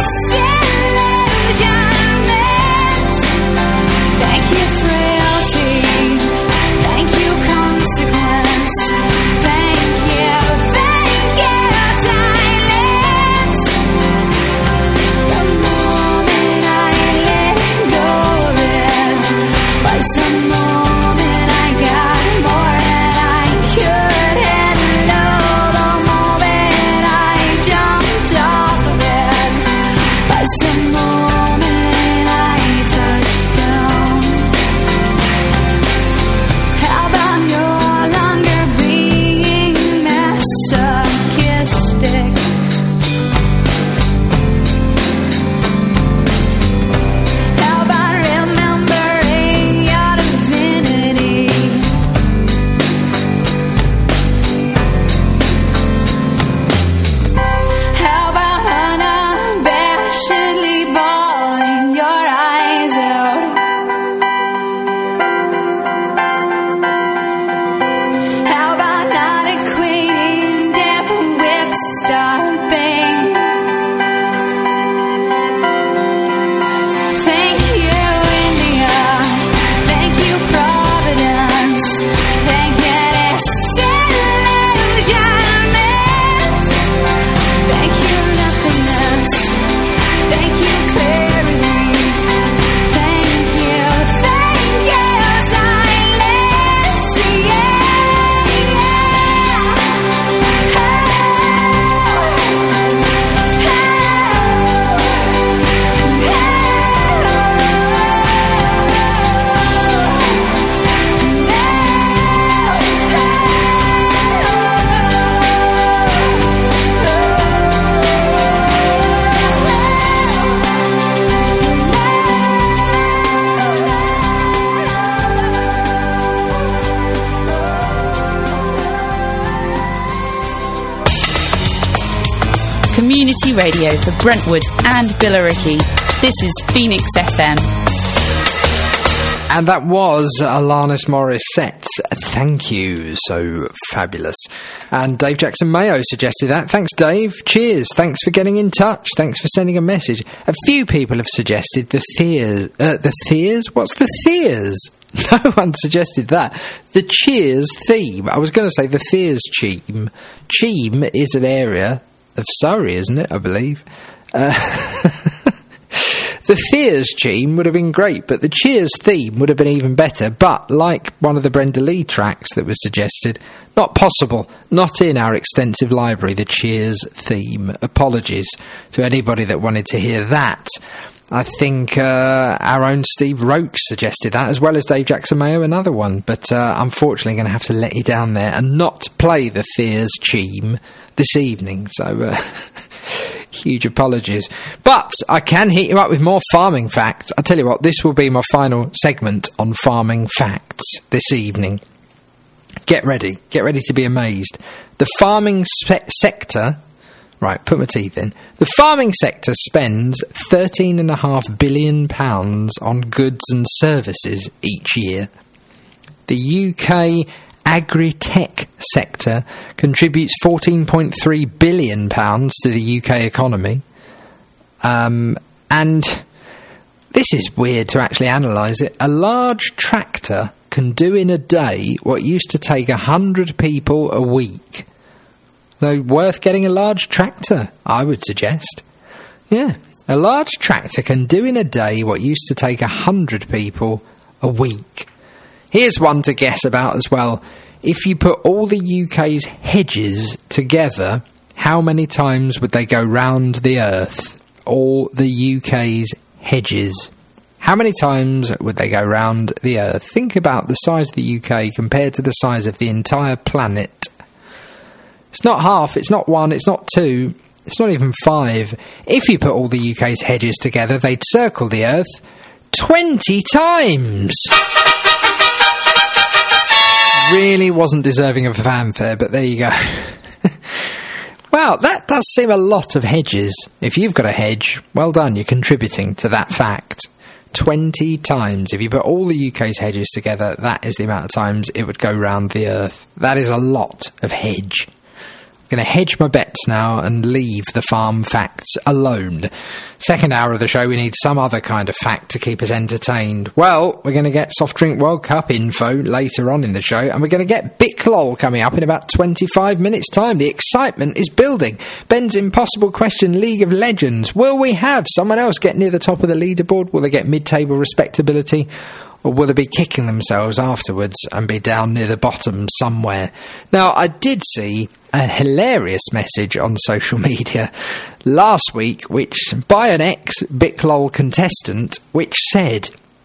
disillusionment. Thank you, frailty. Thank you, consequence. Thank you, thank you, silence. The moment I let go of it was the moment I got more than I could handle. The moment I jumped off of it was the moment I touched down. How about no longer being masochistic? How about remembering your divinity? How about unabashedly bawling your eyes out? How about not equating death with stopping? Thank you, India. Thank you, Providence. Thank you, disillusionment. Thank you, nothingness. Thank you, clarity. Thank you, thank you, silence. Community radio for Brentwood and Billericay. This is Phoenix F M. And that was Alanis Morissette's Thank You. So fabulous. And Dave Jackson Mayo suggested that. Thanks, Dave. Cheers. Thanks for getting in touch. Thanks for sending a message. A few people have suggested the Thears. Uh, the Thears? What's the Thears? No one suggested that. The Cheers theme. I was going to say the Thiers Cheam. Cheam is an area of Surrey, isn't it? I believe. Uh, the Thiers Cheam would have been great, but the Cheers theme would have been even better. But like one of the Brenda Lee tracks that was suggested, not possible. Not in our extensive library, the Cheers theme. Apologies to anybody that wanted to hear that. I think uh, our own Steve Roach suggested that, as well as Dave Jackson Mayo, another one. But uh, unfortunately, going to have to let you down there and not play the Thiers Cheam this evening. So, uh, huge apologies. But I can hit you up with more farming facts. I'll tell you what, this will be my final segment on farming facts this evening. Get ready. Get ready to be amazed. The farming spe- sector... Right, put my teeth in. The farming sector spends thirteen point five billion pounds on goods and services each year. The U K agri-tech sector contributes fourteen point three billion pounds to the U K economy. Um, and this is weird to actually analyse it. A large tractor can do in a day what used to take one hundred people a week. So, worth getting a large tractor, I would suggest. Yeah, a large tractor can do in a day what used to take a hundred people a week. Here's one to guess about as well. If you put all the U K's hedges together, how many times would they go round the earth? All the U K's hedges. How many times would they go round the earth? Think about the size of the U K compared to the size of the entire planet. It's not half, it's not one, it's not two, it's not even five. If you put all the U K's hedges together, they'd circle the Earth twenty times! Really wasn't deserving of a fanfare, but there you go. Wow, that does seem a lot of hedges. If you've got a hedge, well done, you're contributing to that fact. twenty times. If you put all the U K's hedges together, that is the amount of times it would go round the Earth. That is a lot of hedge. I'm going to hedge my bets now and leave the farm facts alone. Second hour of the show, we need some other kind of fact to keep us entertained. Well, we're going to get Soft Drink World Cup info later on in the show, and we're going to get BitLol coming up in about twenty-five minutes' time. The excitement is building. Ben's impossible question, League of Legends. Will we have someone else get near the top of the leaderboard? Will they get mid-table respectability? Or will they be kicking themselves afterwards and be down near the bottom somewhere? Now, I did see a hilarious message on social media last week, which by an ex-BitLol contestant, which said,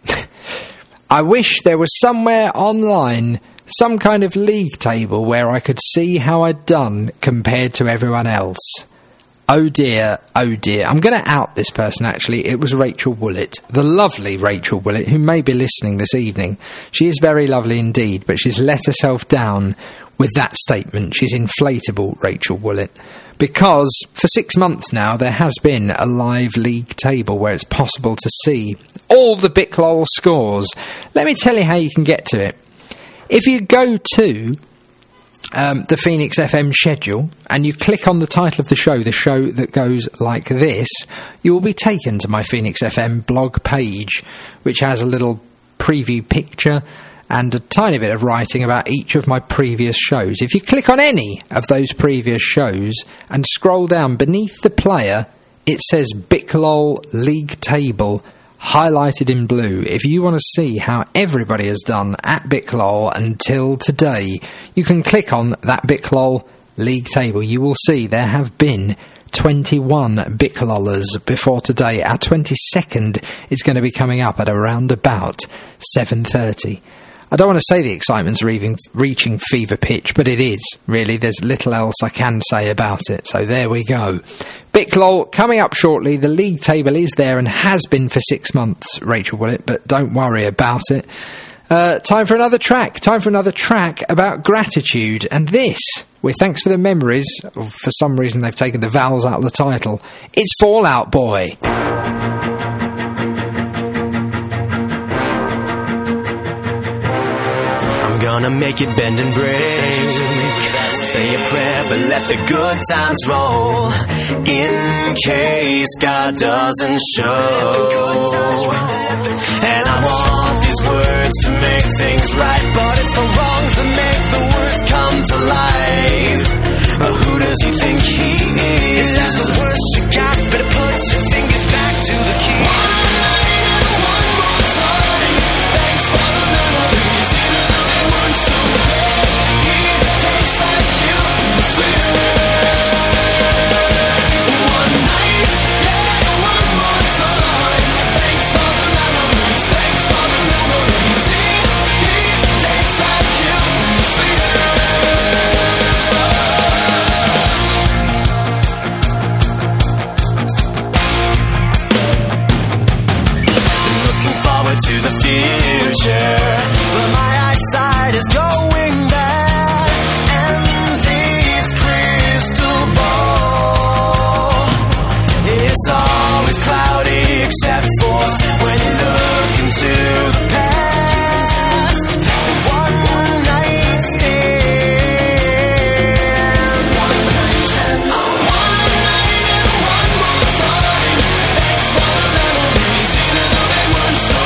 I wish there was somewhere online some kind of league table where I could see how I'd done compared to everyone else. Oh dear, oh dear. I'm going to out this person, actually. It was Rachel Woolett, the lovely Rachel Woolett, who may be listening this evening. She is very lovely indeed, but she's let herself down with that statement. She's inflatable, Rachel Woolett, because for six months now there has been a live league table where it's possible to see all the BitLol scores. Let me tell you how you can get to it. If you go to Um, the Phoenix F M schedule, and you click on the title of the show, the show that goes like this, you will be taken to my Phoenix F M blog page, which has a little preview picture and a tiny bit of writing about each of my previous shows. If you click on any of those previous shows and scroll down beneath the player, it says BitLol League Table, highlighted in blue. If you want to see how everybody has done at BitLol until today, you can click on that BitLol league table. You will see there have been twenty-one BitLollers before today. Our twenty-second is going to be coming up at around about seven thirty. I don't want to say the excitement's reaching, reaching fever pitch, but it is, really. There's little else I can say about it, so there we go. BitLol coming up shortly. The league table is there and has been for six months, Rachel Woolett, but don't worry about it. Uh, time for another track. Time for another track about gratitude. And this, with Thanks for the Memories, or for some reason they've taken the vowels out of the title, it's Fall Out Boy. I'm gonna make it bend and break. say a prayer, but let the good times roll. In case God doesn't show. And I want these words to make things right, but it's the wrongs that make the words come to life. But who does he think he is? If that's the worst you got, better put your fingers back to the key. One night and one more time. Thanks for the memories, even though they weren't so great. It tastes like you, sweeter. One night, yeah, one more time. Thanks for the memories, thanks for the memories. It tastes like you, sweeter. To the future, but my eyesight is going bad, and this crystal ball, it's always cloudy except for when you look into the past. One night stand, one night stand, oh, one night and one more time. Thanks for the memories, even though they weren't so.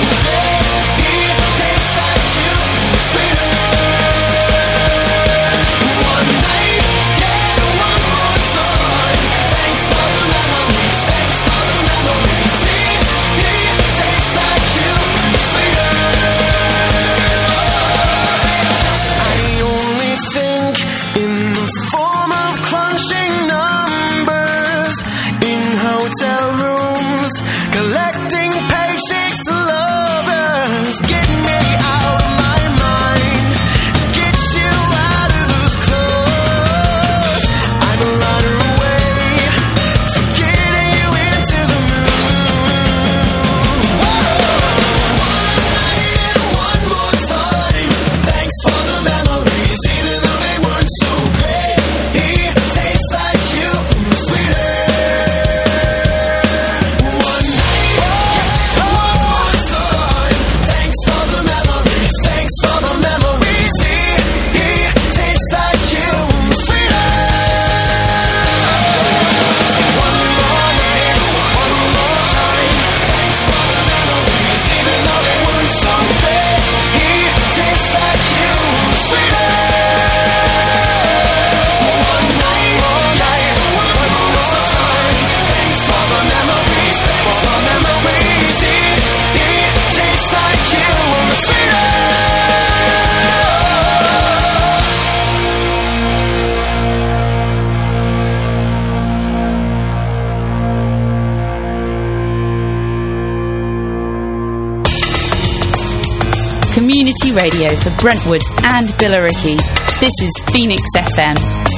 Community radio for Brentwood and Billericay. This is Phoenix F M.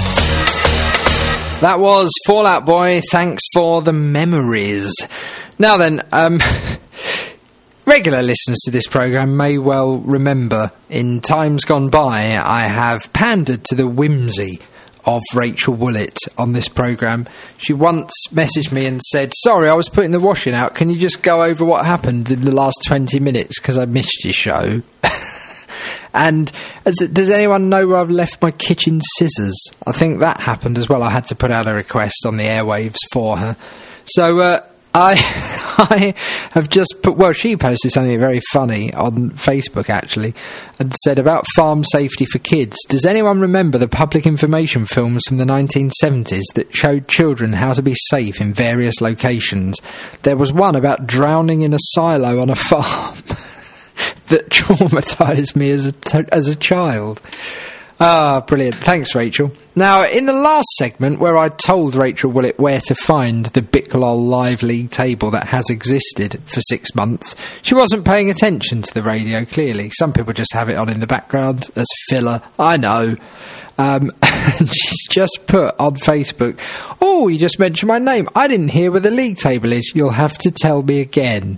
That was Fall Out Boy. Thanks for the memories. Now then, um, regular listeners to this programme may well remember in times gone by I have pandered to the whimsy of Rachel Woolett on this programme. She once messaged me and said, sorry, I was putting the washing out, can you just go over what happened in the last twenty minutes because I missed your show? And as, does anyone know where I've left my kitchen scissors? I think that happened as well. I had to put out a request on the airwaves for her. So uh, I I have just put, well, she posted something very funny on Facebook actually and said about farm safety for kids. Does anyone remember the public information films from the nineteen seventies that showed children how to be safe in various locations? There was one about drowning in a silo on a farm that traumatised me as a, t- as a child. Ah, brilliant. Thanks, Rachel. Now, in the last segment, where I told Rachel Woolett where to find the Biclol Live League table that has existed for six months, she wasn't paying attention to the radio, clearly. Some people just have it on in the background as filler. I know. Um, and she's just put on Facebook, oh, you just mentioned my name. I didn't hear where the league table is. You'll have to tell me again.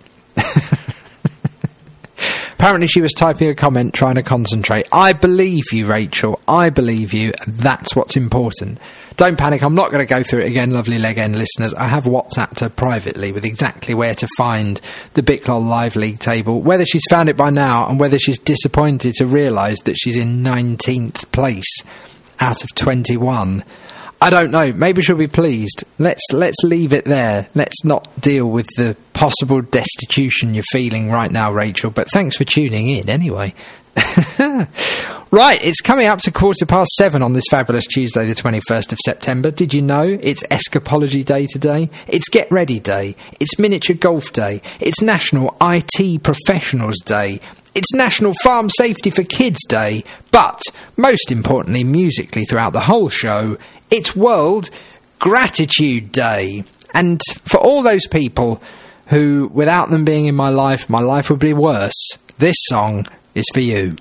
Apparently she was typing a comment trying to concentrate. I believe you, Rachel. I believe you. That's what's important. Don't panic. I'm not going to go through it again, lovely leg end listeners. I have WhatsApped her privately with exactly where to find the Biclol Live League table. Whether she's found it by now and whether she's disappointed to realise that she's in nineteenth place out of twenty-one. I don't know. Maybe she'll be pleased. Let's let's leave it there. Let's not deal with the possible destitution you're feeling right now, Rachel. But thanks for tuning in anyway. Right, it's coming up to quarter past seven on this fabulous Tuesday, the twenty-first of September. Did you know it's Escapology Day today? It's Get Ready Day. It's Miniature Golf Day. It's National I T Professionals Day. It's National Farm Safety for Kids Day. But, most importantly, musically throughout the whole show, it's World Gratitude Day. And for all those people who, without them being in my life, my life would be worse, this song is for you.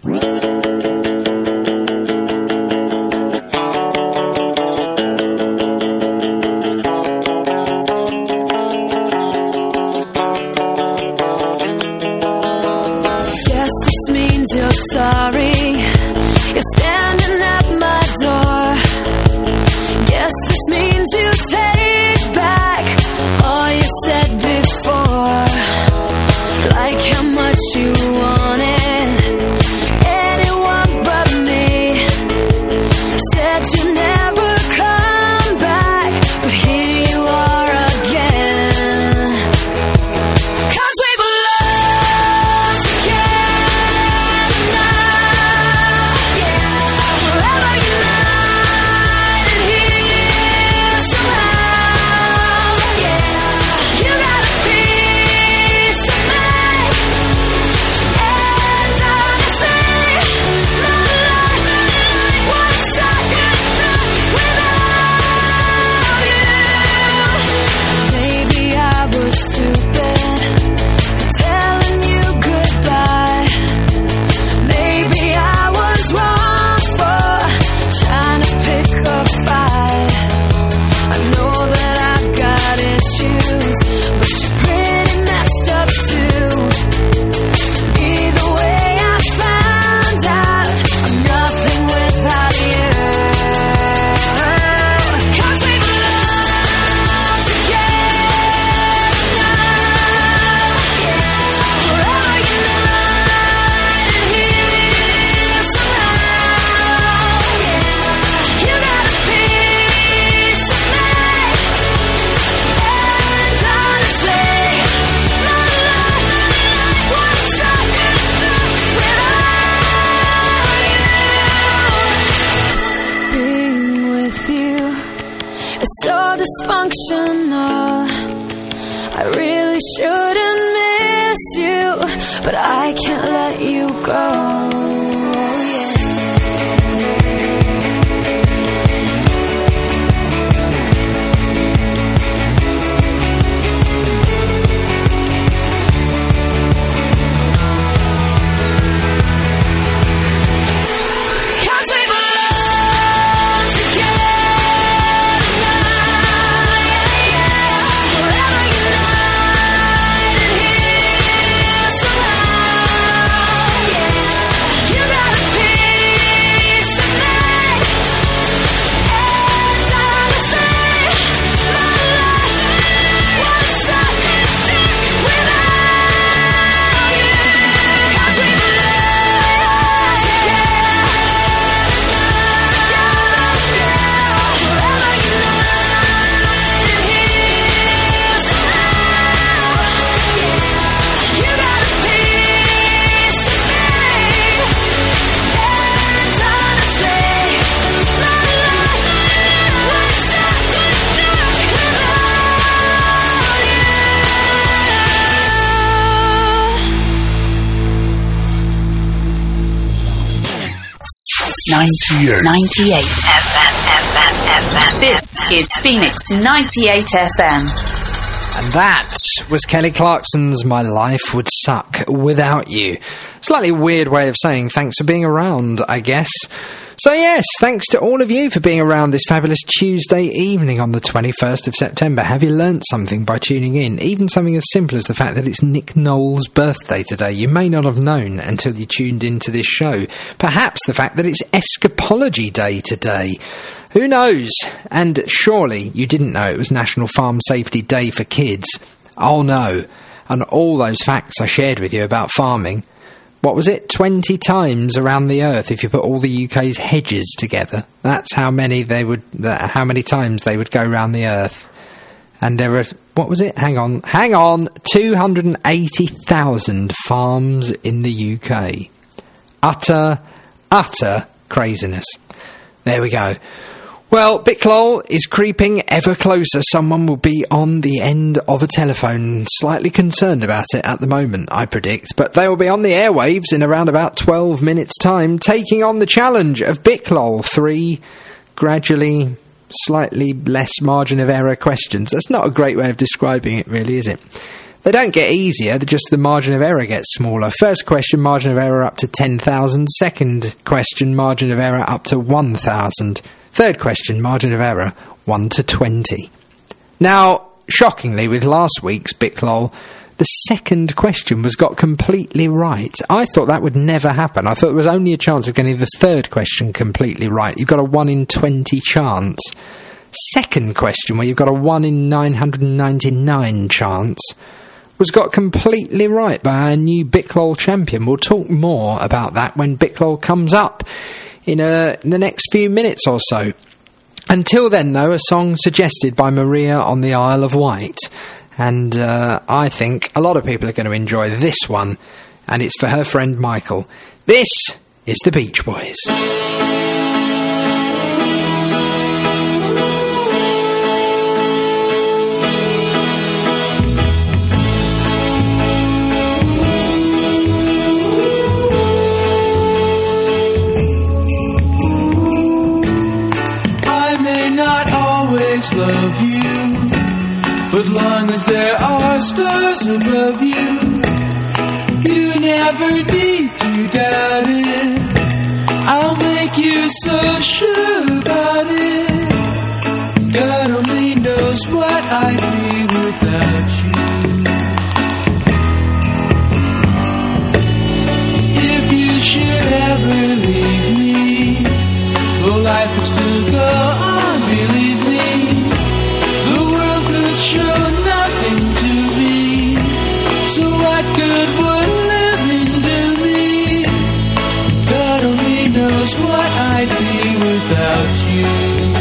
Sorry, you're standing at my door. Guess this means you take back all you said before. Like how much you wanted anyone but me. Said you never come back, but here you are again. 'Cause we belong together now, yeah. Forever united here somehow, yeah. You got a piece of me, and honestly, my life was second without you. Maybe I was stupid for telling you goodbye. Maybe I was wrong for trying to pick a fight. I know that I've got issues, but you're pretty messed up too. Either way, I found out I'm nothing without you. 'Cause we belong together now, yeah. Forever united here somehow, yeah. You got a piece of me, and honestly, my life was second without you. Being with you is so dysfunctional. I really shouldn't miss you, but I can't let you go. Yeah. Cause we belong together now, yeah, yeah. Forever united here somehow, yeah. You got a piece of me, and honestly, my life was second without you. 'Cause we belong together, forever united here somehow, yeah. You got a piece of me, and honestly, my life was second ninety-eight. ninety-eight F M, F M, F M. This is Phoenix ninety-eight F M. And that was Kelly Clarkson's My Life Would Suck Without You. Slightly weird way of saying thanks for being around, I guess. So yes, thanks to all of you for being around this fabulous Tuesday evening on the twenty-first of September. Have you learnt something by tuning in? Even something as simple as the fact that it's Nick Knowles' birthday today. You may not have known until you tuned into this show. Perhaps the fact that it's Escapology Day today. Who knows? And surely you didn't know it was National Farm Safety Day for Kids. Oh no. And all those facts I shared with you about farming. what was it, twenty times around the Earth if you put all the U K's hedges together. That's how many they would, uh, how many times they would go around the Earth. And there are, what was it? Hang on, hang on, two hundred eighty thousand farms in the U K. Utter, utter craziness. There we go. Well, Biclol is creeping ever closer. Someone will be on the end of a telephone, slightly concerned about it at the moment, I predict. But they will be on the airwaves in around about twelve minutes' time, taking on the challenge of Biclol. Three gradually, slightly less margin of error questions. That's not a great way of describing it, really, is it? They don't get easier, just the margin of error gets smaller. First question, margin of error up to ten thousand. Second question, margin of error up to one thousand. Third question, margin of error, one to twenty. Now, shockingly, with last week's Biclol, the second question was got completely right. I thought that would never happen. I thought there was only a chance of getting the third question completely right. You've got a one in twenty chance. Second question, where you've got a one in nine hundred ninety-nine chance, was got completely right by our new Biclol champion. We'll talk more about that when Biclol comes up in, uh, in the next few minutes or so. Until then, though, a song suggested by Maria on the Isle of Wight. And uh, I think a lot of people are going to enjoy this one. And it's for her friend Michael. This is the Beach Boys. Love you, but long as there are stars above you, you never need to doubt it. I'll make you so sure about it. God only knows what I'd be without you. If you should ever leave me, well, life would still go on, believe me. Show nothing to me, so what good would living do me? God only knows what I'd be without you.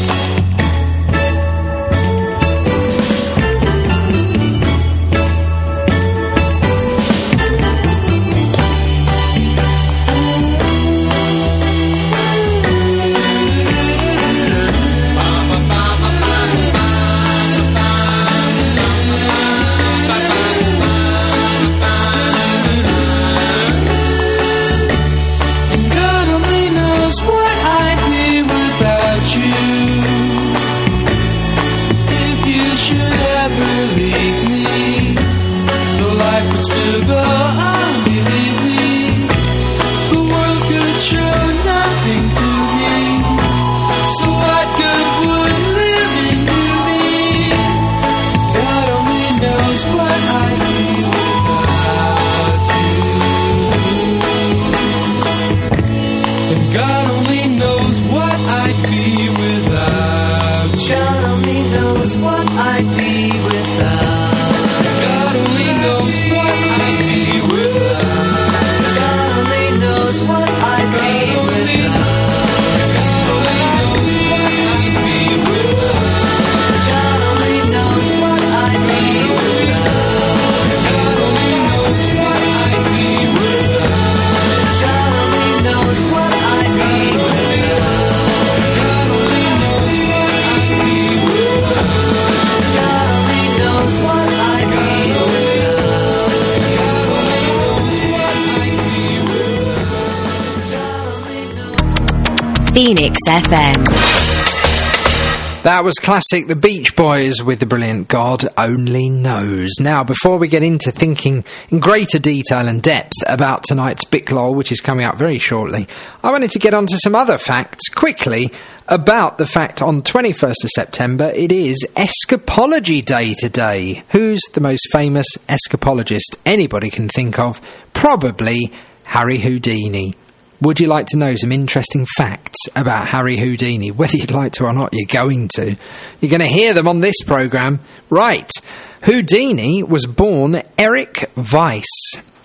Phoenix F M. That was classic The Beach Boys with the brilliant God Only Knows. Now, before we get into thinking in greater detail and depth about tonight's Biclol, which is coming up very shortly, I wanted to get onto some other facts quickly about the fact on twenty-first of September it is Escapology Day today. Who's the most famous escapologist anybody can think of? Probably Harry Houdini. Would you like to know some interesting facts about Harry Houdini? Whether you'd like to or not, you're going to. You're going to hear them on this programme. Right. Houdini was born Eric Weiss.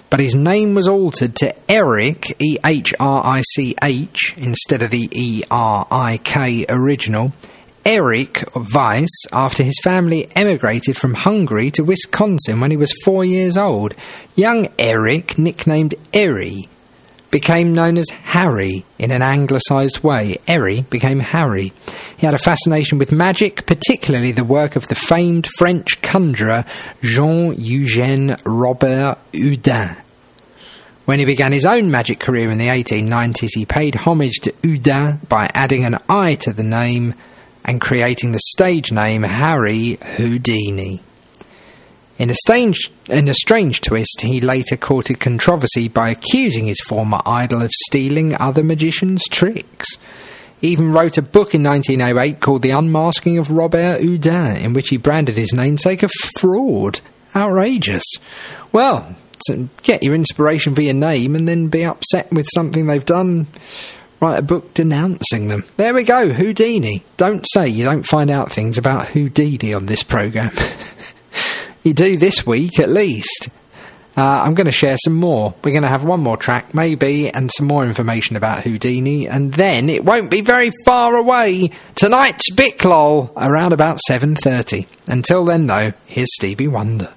but his name was altered to Eric, E H R I C H, instead of the E R I K original, Eric Weiss, after his family emigrated from Hungary to Wisconsin when he was four years old. Young Eric, nicknamed Eri, became known as Harry in an anglicised way. Eri became Harry. He had a fascination with magic, particularly the work of the famed French conjurer Jean-Eugène Robert Houdin. When he began his own magic career in the eighteen nineties, he paid homage to Houdin by adding an I to the name and creating the stage name Harry Houdini. In a, strange, in a strange twist, he later courted controversy by accusing his former idol of stealing other magicians' tricks. He even wrote a book in nineteen oh eight called The Unmasking of Robert Houdin, in which he branded his namesake a fraud. Outrageous. Well, so get your inspiration for your name and then be upset with something they've done. Write a book denouncing them. There we go, Houdini. Don't say you don't find out things about Houdini on this programme. You do this week, at least. Uh, I'm going to share some more. We're going to have one more track, maybe, and some more information about Houdini, and then it won't be very far away. Tonight's Biclol, around about seven thirty. Until then, though, here's Stevie Wonder.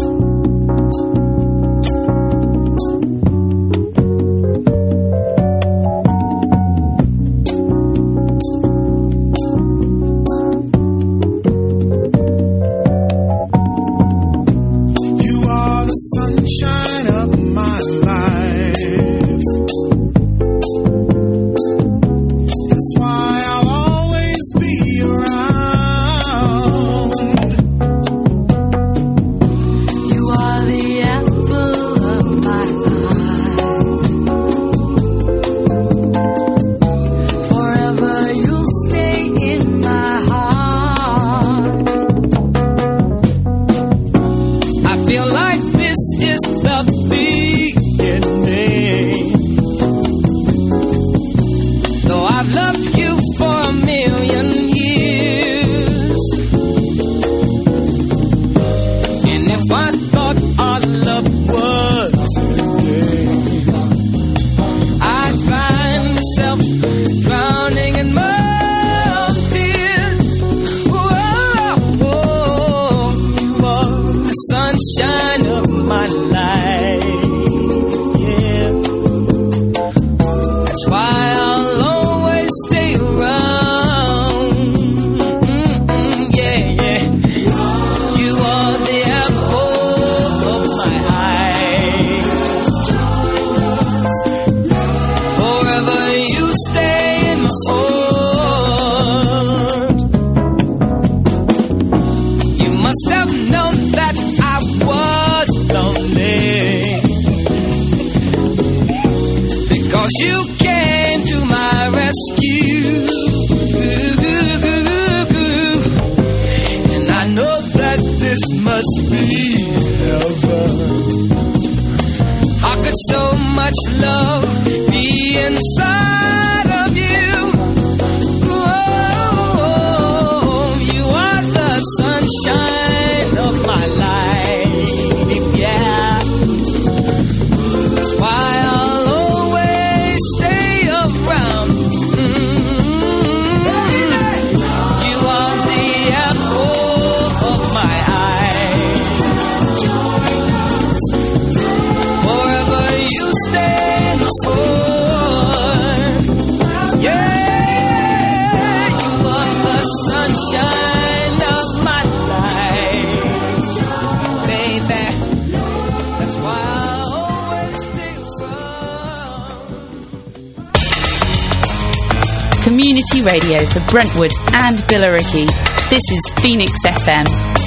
Community radio for Brentwood and Billericay. This is Phoenix F M.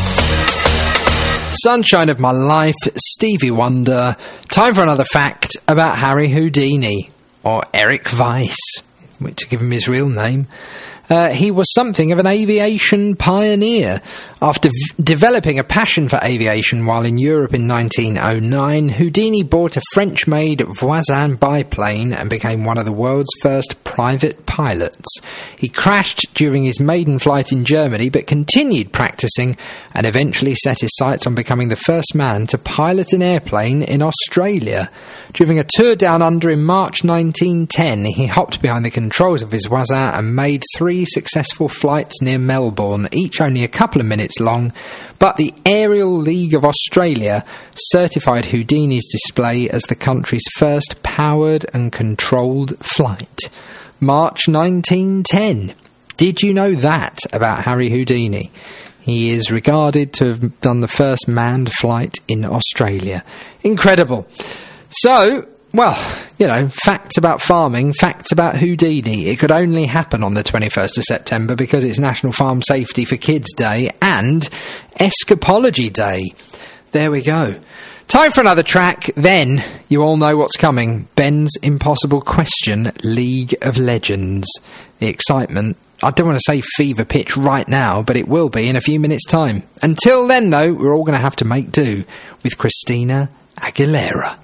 Sunshine of my life, Stevie Wonder. Time for another fact about Harry Houdini, or Eric Weiss, to give him his real name. Uh, he was something of an aviation pioneer. After v- developing a passion for aviation while in Europe in nineteen oh nine, Houdini bought a French-made Voisin biplane and became one of the world's first private pilots. He crashed during his maiden flight in Germany, but continued practicing and eventually set his sights on becoming the first man to pilot an airplane in Australia. During a tour down under in March nineteen ten, he hopped behind the controls of his Voisin and made three successful flights near Melbourne, each only a couple of minutes long, but the Aerial League of Australia certified Houdini's display as the country's first powered and controlled flight. March nineteen ten. Did you know that about Harry Houdini? He is regarded to have done the first manned flight in Australia. Incredible. So, well, you know, facts about farming, facts about Houdini. It could only happen on the twenty-first of September because it's National Farm Safety for Kids Day and Escapology Day. There we go. Time for another track, then you all know what's coming. Ben's Impossible Question, League of Legends. The excitement, I don't want to say fever pitch right now, but it will be in a few minutes' time. Until then, though, we're all going to have to make do with Christina Aguilera.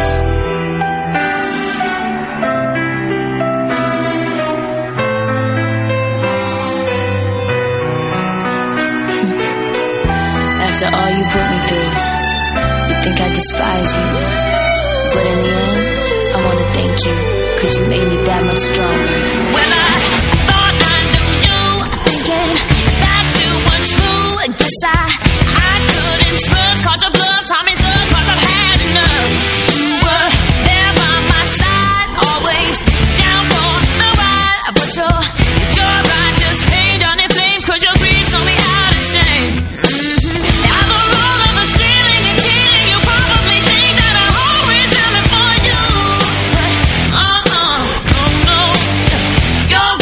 After all you put me through, you think I despise you, but in the end, I want to thank you, cause you made me that much stronger. When I thought I knew you, thinking that you were true, I guess I, I couldn't trust, caught your bluff, Tommy Sugg, cause I've had enough. You were there by my side, always down for the ride, but your, your ride just paid on in flames, cause your greed saw me out of shame. Go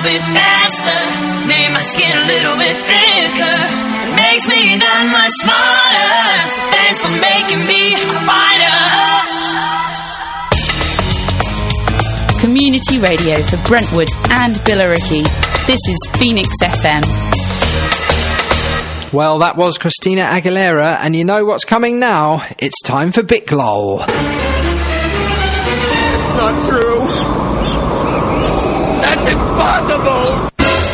bit faster, made my skin a little bit thicker. It makes me that much smarter. Thanks for making me a fighter. Community radio for Brentwood and Billericay. This is Phoenix F M. Well, that was Christina Aguilera, and you know what's coming now? It's time for Biclol. Not true. That's impossible.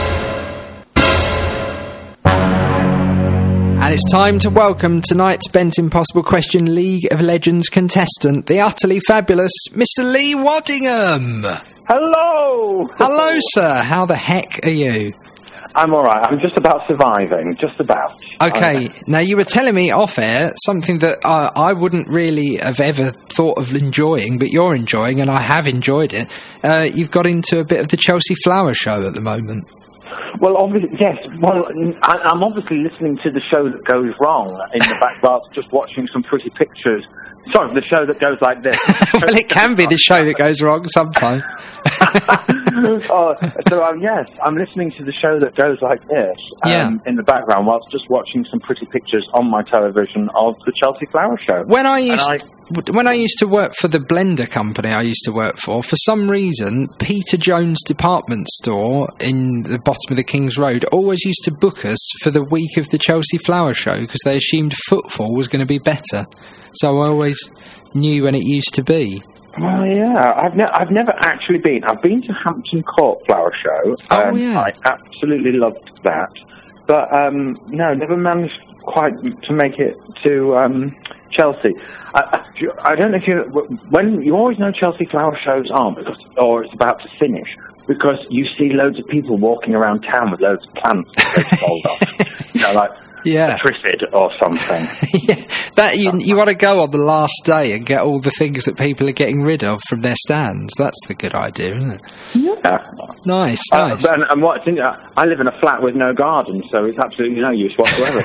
And it's time to welcome tonight's Ben's Impossible Question League of Legends contestant, the utterly fabulous Mister Lee Waddingham. Hello! Hello, sir. How the heck are you? I'm alright. I'm just about surviving. Just about. Okay. I... Now, you were telling me off-air something that uh, I wouldn't really have ever thought of enjoying, but you're enjoying, and I have enjoyed it. Uh, you've got into a bit of the Chelsea Flower Show at the moment. Well, obviously, yes. Well, I, I'm obviously listening to the show that goes wrong in the back whilst just watching some pretty pictures. Sorry, the show that goes like this. Well, it can be the show that goes wrong sometimes. oh, so, um, yes, I'm listening to the show that goes like this um, yeah. in the background whilst just watching some pretty pictures on my television of the Chelsea Flower Show. When I used... I, When I used to work for the blender company I used to work for, for some reason, Peter Jones department store in the bottom of the King's Road always used to book us for the week of the Chelsea Flower Show because they assumed footfall was going to be better. So I always knew when it used to be. Oh, yeah. I've, ne- I've never actually been. I've been to Hampton Court Flower Show. Oh, um, yeah. I absolutely loved that. But, um, no, never managed quite to make it to um, Chelsea. I, I don't know if you... When you always know Chelsea Flower Shows aren't, because, or it's about to finish, because you see loads of people walking around town with loads of plants that they sold off. You know, like... Yeah, a triffid or something. yeah, that you you want to go on the last day and get all the things that people are getting rid of from their stands. That's the good idea, isn't it? Yeah, nice, uh, nice. And, and what I live in a flat with no garden, so it's absolutely no use whatsoever.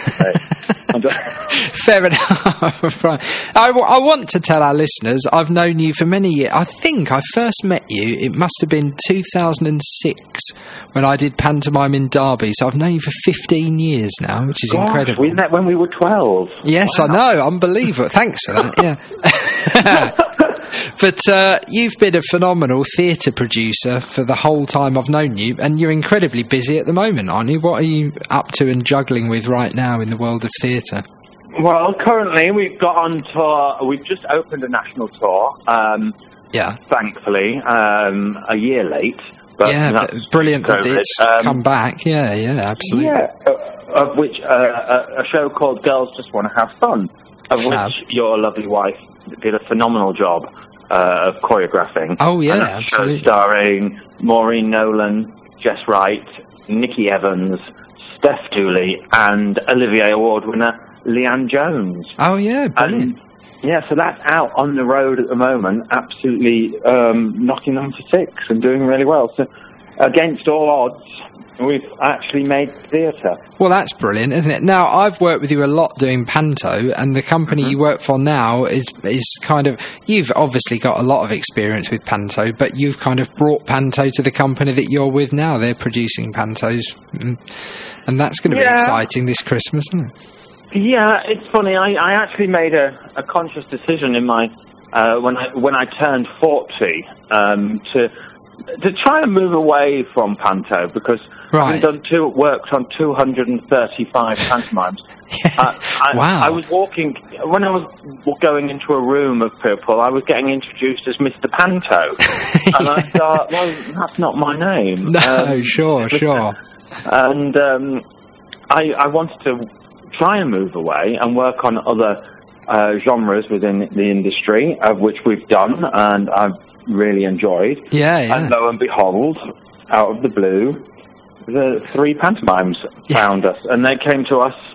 Fair enough. Right. I, w- I want to tell our listeners I've known you for many years. I think I first met you. It must have been two thousand six when I did pantomime in Derby. So I've known you for fifteen years now, which is Gosh, incredible. We met when we were twelve. Yes, wow. I know. Unbelievable. Thanks for that. Yeah. But uh, you've been a phenomenal theatre producer for the whole time I've known you, and you're incredibly busy at the moment, aren't you? What are you up to and juggling with right now in the world of theatre? Well, currently we've got on tour. We've just opened a national tour. Um, yeah. Thankfully, um, a year late. But yeah, but brilliant COVID. that it's um, come back. Yeah, yeah, absolutely. Yeah, uh, of which uh, a, a show called Girls Just Want to Have Fun, of Fab. which your lovely wife did a phenomenal job uh, of choreographing. Oh, yeah, and absolutely. Show starring Maureen Nolan, Jess Wright, Nikki Evans, Steph Dooley, and Olivier Award winner Leanne Jones. Oh, yeah, brilliant. And, yeah, so that's out on the road at the moment, absolutely um, knocking on for six and doing really well. So, against all odds, we've actually made theatre. Well, that's brilliant, isn't it? Now, I've worked with you a lot doing Panto, and the company mm-hmm. you work for now is is kind of... You've obviously got a lot of experience with Panto, but you've kind of brought Panto to the company that you're with now. They're producing Pantos, and that's going to yeah. be exciting this Christmas, isn't it? Yeah, it's funny. I, I actually made a, a conscious decision in my uh, when I when I turned forty um, to to try and move away from Panto because right. I've done two worked on two hundred and thirty-five pantomimes. yeah. uh, I, wow! I was walking when I was going into a room of people. I was getting introduced as Mister Panto, and I thought, well, that's not my name. No, um, sure, sure. And um, I I wanted to try and move away and work on other uh, genres within the industry, of which we've done, and I've really enjoyed. Yeah, yeah. And lo and behold, out of the blue, the three pantomimes yeah. found us, and they came to us,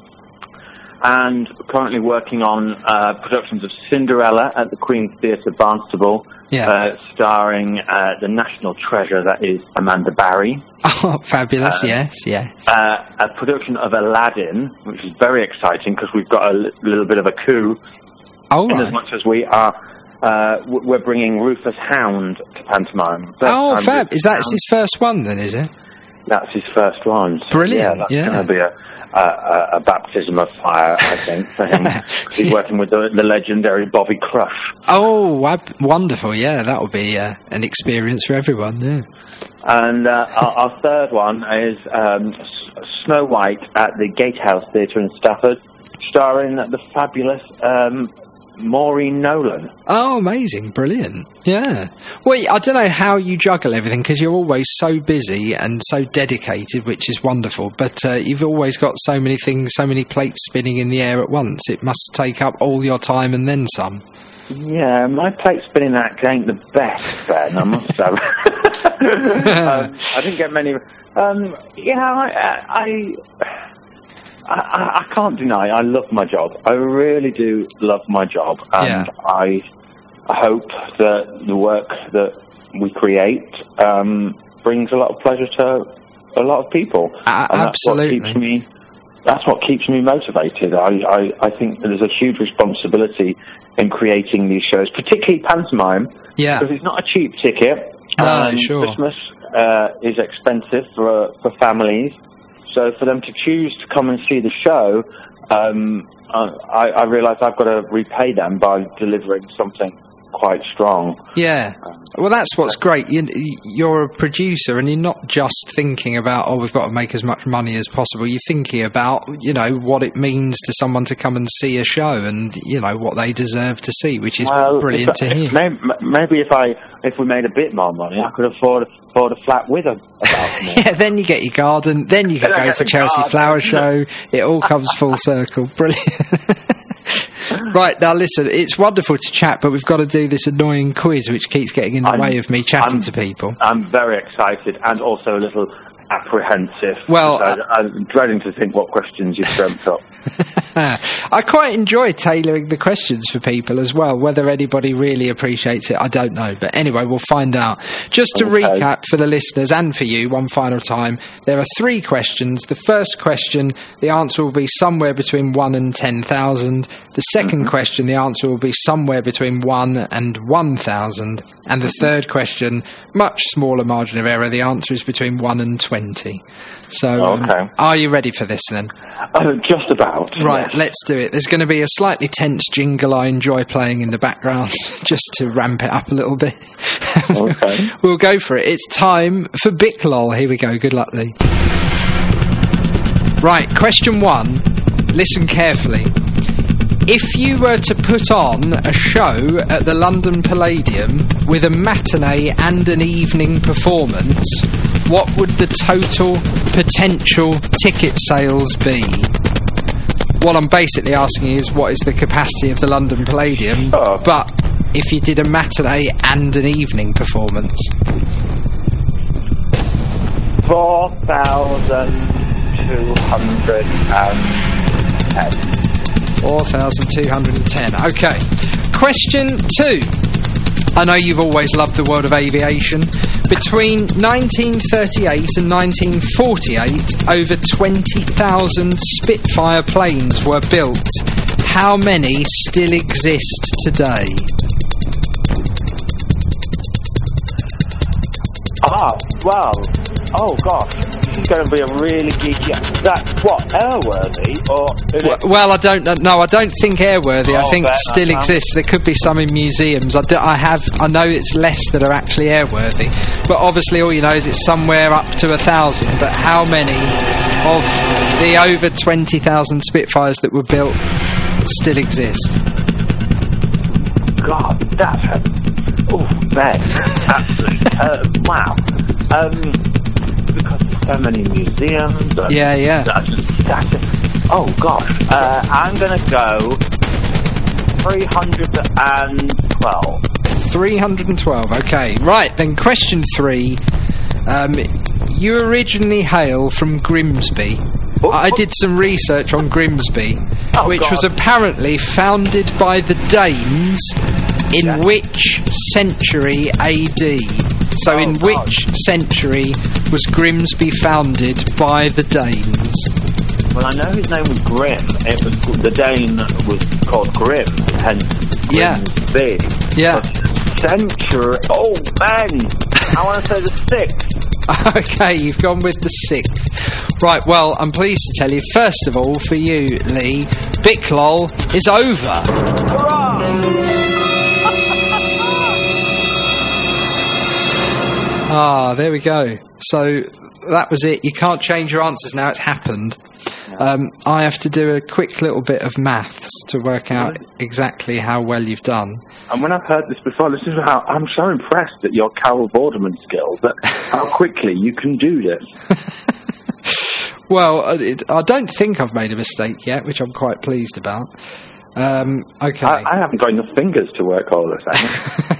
and currently working on uh, productions of Cinderella at the Queen's Theatre, Barnstaple, yeah. uh, starring uh, the national treasure that is Amanda Barry. Oh, fabulous, um, yes, yes. Uh, a production of Aladdin, which is very exciting because we've got a li- little bit of a coup. Oh, in right. as much as we are uh, w- we're bringing Rufus Hound to pantomime. First Oh, time fab! Rufus Is that Hound. his first one then? Is it? That's his first one. So, Brilliant, Yeah, that's yeah. going to be a, a, a, a baptism of fire, I think, for him. 'Cause he's working with the, the legendary Bobby Crush. Oh, wab- wonderful! Yeah, that will be uh, an experience for everyone. Yeah. And uh, our, our third one is um, S- Snow White at the Gatehouse Theatre in Stafford, starring the fabulous um, Maureen Nolan. Oh, amazing! Brilliant. Yeah. Well, I don't know how you juggle everything because you're always so busy and so dedicated, which is wonderful. But uh, you've always got so many things, so many plates spinning in the air at once. It must take up all your time and then some. Yeah, my plate spinning act ain't the best, Ben, I must say. um, I didn't get many... Um, yeah, I, I, I, I can't deny I love my job. I really do love my job. And Yeah. I, I hope that the work that we create um, brings a lot of pleasure to a lot of people. Uh, and that's absolutely. what keeps me... That's what keeps me motivated. I, I, I think there's a huge responsibility in creating these shows, particularly pantomime, Yeah. because it's not a cheap ticket. No, Um, sure. Christmas uh, is expensive for for families, so for them to choose to come and see the show, um, I, I realise I've got to repay them by delivering something quite strong. Yeah. Well, that's what's great. You, you're a producer and you're not just thinking about, oh, we've got to make as much money as possible. You're thinking about, you know, what it means to someone to come and see a show and, you know, what they deserve to see, which is Well, brilliant if, to hear. Maybe, maybe if I if we made a bit more money, I could afford afford a flat with a, a balcony. Yeah, then you get your garden, then you can Then I go get to the Chelsea garden. Flower Show. It all comes full circle. Brilliant. Right, now listen, it's wonderful to chat, but we've got to do this annoying quiz which keeps getting in the I'm- way of me chatting I'm- to people. I'm very excited and also a little apprehensive. Well, because I, I'm dreading to think what questions you've dreamt up. I quite enjoy tailoring the questions for people as well. Whether anybody really appreciates it, I don't know. But anyway, we'll find out. Just to Okay. recap for the listeners and for you, one final time, there are three questions. The first question, the answer will be somewhere between one and ten thousand. The second question, the answer will be somewhere between one and one thousand. And the third question, much smaller margin of error, the answer is between one and twenty. So, um, Okay. are you ready for this then? Uh, just about. Right, yes. let's do it. There's going to be a slightly tense jingle I enjoy playing in the background, just to ramp it up a little bit. Okay. We'll go for it. It's time for Biclol. Here we go. Good luck, Lee. Right, question one. Listen carefully. If you were to put on a show at the London Palladium with a matinee and an evening performance, what would the total potential ticket sales be? What I'm basically asking is, what is the capacity of the London Palladium? Oh. But if you did a matinee and an evening performance. Four thousand two hundred and ten. four thousand two hundred ten. Okay. Question two. I know you've always loved the world of aviation. Between nineteen thirty-eight and nineteen forty-eight, over twenty thousand Spitfire planes were built. How many still exist today? Ah, well, oh gosh, this is going to be a really geeky... That's what, airworthy? Or is Well, it... well, I don't know. No, I don't think airworthy. I Oh, think fair still enough. exists. There could be some in museums. I, do, I have. I know it's less that are actually airworthy, but obviously all you know is it's somewhere up to a thousand. But how many of the over twenty thousand Spitfires that were built still exist? God, that's a... Oh, Ben. Absolutely. uh, wow. Um, because there's so many museums. And Yeah, yeah. That's, that's a, oh, gosh. Uh, I'm going to go three hundred twelve. three hundred twelve. Okay, right then. Question three. Um, you originally hail from Grimsby. Oh, I oh. did some research on Grimsby, Oh, which God. was apparently founded by the Danes in Yeah. which century A D? So Oh, in God. which century was Grimsby founded by the Danes? Well, I know his name was Grim. It was the Dane was called Grim, hence Yeah. Grimsby. Yeah. Century. Oh, Ben! I want to say the sixth. Okay, you've gone with the sixth. Right, well, I'm pleased to tell you, first of all, for you, Lee, Biclol is over. Ah, there we go. So that was it. You can't change your answers now. It's happened. Um, I have to do a quick little bit of maths to work out exactly how well you've done. And when I've heard this before, this is how I'm so impressed at your Carol Vorderman skills, that how quickly you can do this. Well, it, I don't think I've made a mistake yet, which I'm quite pleased about. Um, okay. I, I haven't got enough fingers to work all this out.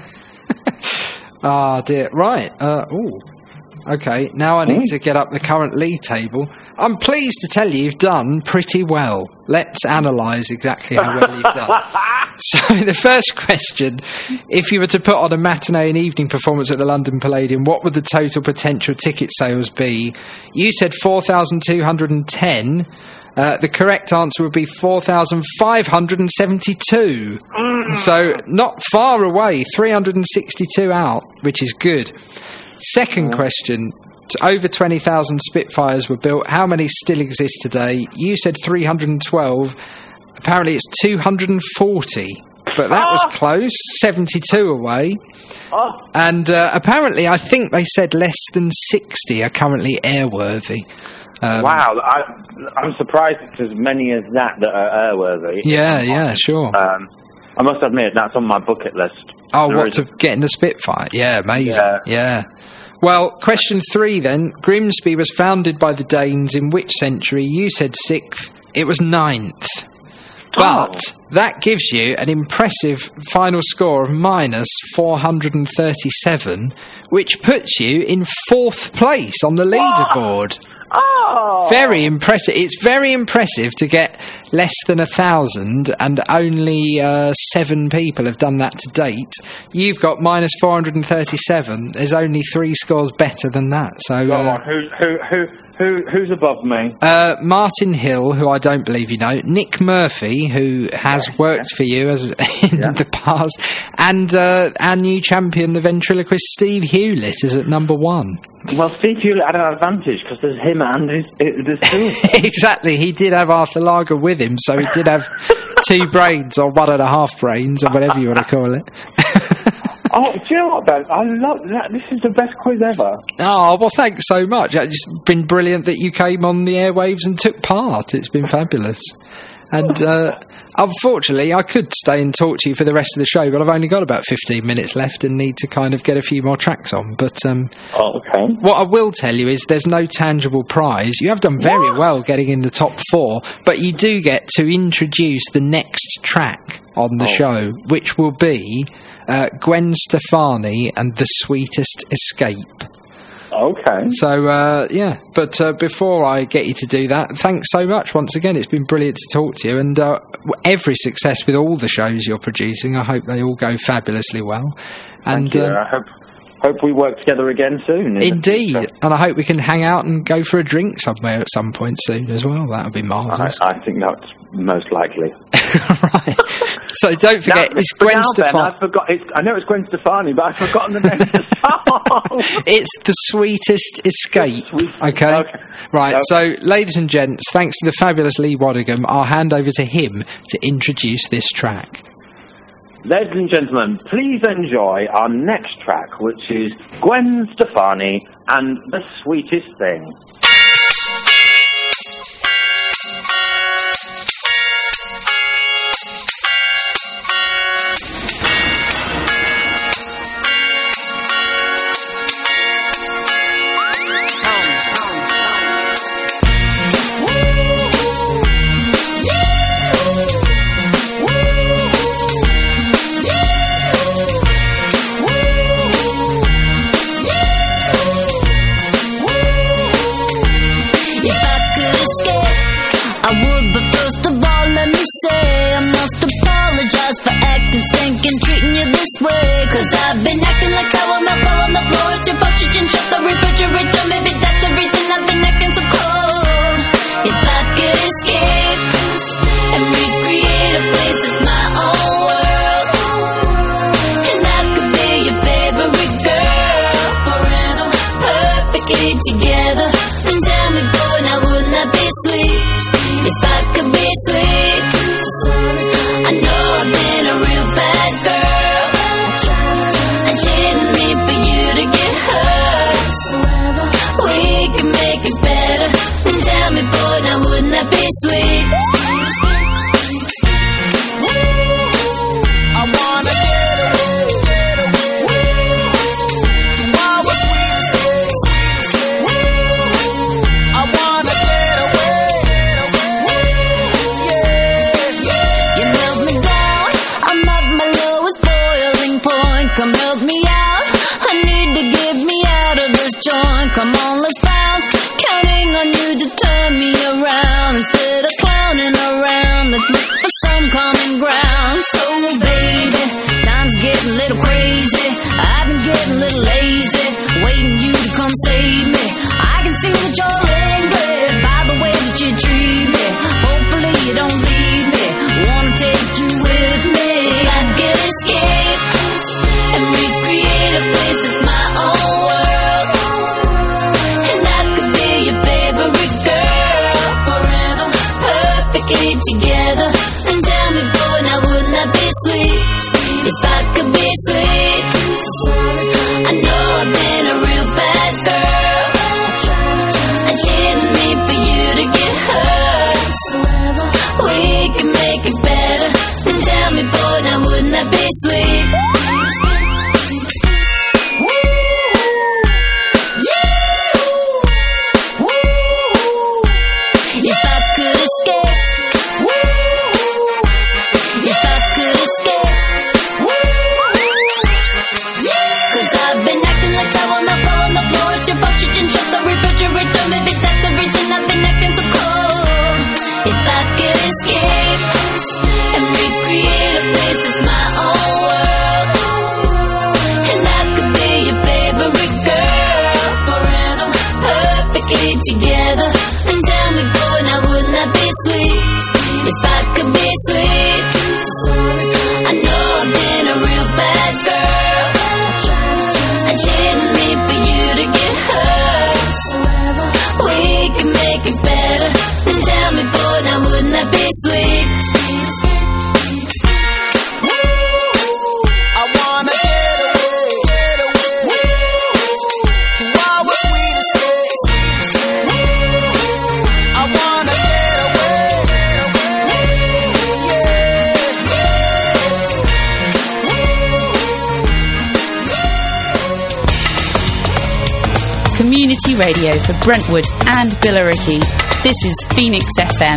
Ah, dear. Right. Uh, ooh. Okay, now I need mm. to get up the current league table. I'm pleased to tell you you've done pretty well. Let's analyse exactly how well you've done. So, the first question, if you were to put on a matinee and evening performance at the London Palladium, what would the total potential ticket sales be? You said four thousand two hundred ten. Uh, the correct answer would be four thousand five hundred seventy-two. Mm. So, not far away, three hundred sixty-two out, which is good. Second mm. question, over twenty thousand Spitfires were built. How many still exist today? You said three hundred twelve. Apparently it's two hundred forty. But that oh. was close, seventy-two away. Oh. And uh, apparently, I think they said less than sixty are currently airworthy. Um, wow, I, I'm surprised it's as many as that that are airworthy. Yeah, yeah, sure. Um, I must admit, that's on my bucket list. Oh, there what, is... to get in the Spitfire? Yeah, amazing. Yeah. yeah. Well, question three then. Grimsby was founded by the Danes in which century? You said sixth. It was ninth. But oh. that gives you an impressive final score of minus four hundred thirty-seven, which puts you in fourth place on the leaderboard. Oh. Very impressive. It's very impressive to get less than a thousand, and only uh, seven people have done that to date. You've got minus four hundred thirty-seven. There's only three scores better than that. So, Go uh, on. Who, who, who, who, who's above me? Uh, Martin Hill, who I don't believe you know, Nick Murphy, who has yeah, worked yeah. for you as in yeah. the past, and uh, our new champion, the ventriloquist Steve Hewlett, is at number one. Well, Steve Hewlett had an advantage because there's him and his, there's two. Exactly, he did have Arthur Lager with him, so he did have two brains, or one and a half brains, or whatever you want to call it. Oh, do you know what, Ben? I love that. This is the best quiz ever. Oh, well, thanks so much. It's been brilliant that you came on the airwaves and took part. It's been fabulous. And uh, unfortunately, I could stay and talk to you for the rest of the show, but I've only got about fifteen minutes left and need to kind of get a few more tracks on. But um, oh, okay. What I will tell you is there's no tangible prize. You have done very what? well getting in the top four, but you do get to introduce the next track on the oh. show, which will be uh, Gwen Stefani and The Sweetest Escape. Okay. So, uh, yeah, but uh, before I get you to do that, thanks so much once again. It's been brilliant to talk to you, and uh, every success with all the shows you're producing. I hope they all go fabulously well. And Thank you. Uh, I hope hope we work together again soon. Indeed, and I hope we can hang out and go for a drink somewhere at some point soon as well. That would be marvellous. I, I think that's most likely. Right. So don't forget, now, it's Gwen Stefani. I forgot. It's, I know it's Gwen Stefani, but I've forgotten the name of the song. It's The Sweetest Escape. Sweet. Okay? okay. Right. Okay. So, ladies and gents, thanks to the fabulous Lee Waddigham, I'll hand over to him to introduce this track. Ladies and gentlemen, please enjoy our next track, which is Gwen Stefani and The Sweetest Thing. Yeah. together. And tell me, boy, now wouldn't that be sweet? If I could be sweet. I know I've been a real bad girl. I didn't mean for you to get hurt. We can make it better. And tell me, boy, now wouldn't that be sweet? I wanna get away, get away to our sweet escape. I wanna get away, yeah, yeah. You melt me down, I'm at my lowest boiling point. Come help me out, I need to get me out of this joint. Come on, let's bounce, counting on you to turn me around. Instead of clowning around, let's look for some common ground. So baby, time's getting a little crazy. I've been getting a little lazy, waiting you to come save me. I can see that you're angry by the way that you treat me. Hopefully you don't leave me, wanna take you with me. I could escape and recreate a place that's my own world. And I could be your favorite girl forever, perfectly together. And tell me, boy, now wouldn't that be sweet? If I could be sweet. I know I've been a real bad girl. I didn't mean for you to get hurt. We can make it better. And tell me, boy, now wouldn't that be sweet? If I could escape, if I could escape, 'cause I've been acting like I wanna fall on the floor. It's your fault you didn't shut the refrigerator. Maybe that's the reason I've been acting so cold. If I could escape and recreate a place that's my own world, and I could be your favorite girl forever, perfectly together. And tell me, boy, now wouldn't that be sweet? If I could be sweet. I know I've been a real bad girl. I didn't mean for you to get hurt. We can make it better. And tell me, boy, now wouldn't that be sweet? I wanna get away, get away to our sweet escape. I wanna get away, yeah. Community radio for Brentwood and Billericay. This is Phoenix F M.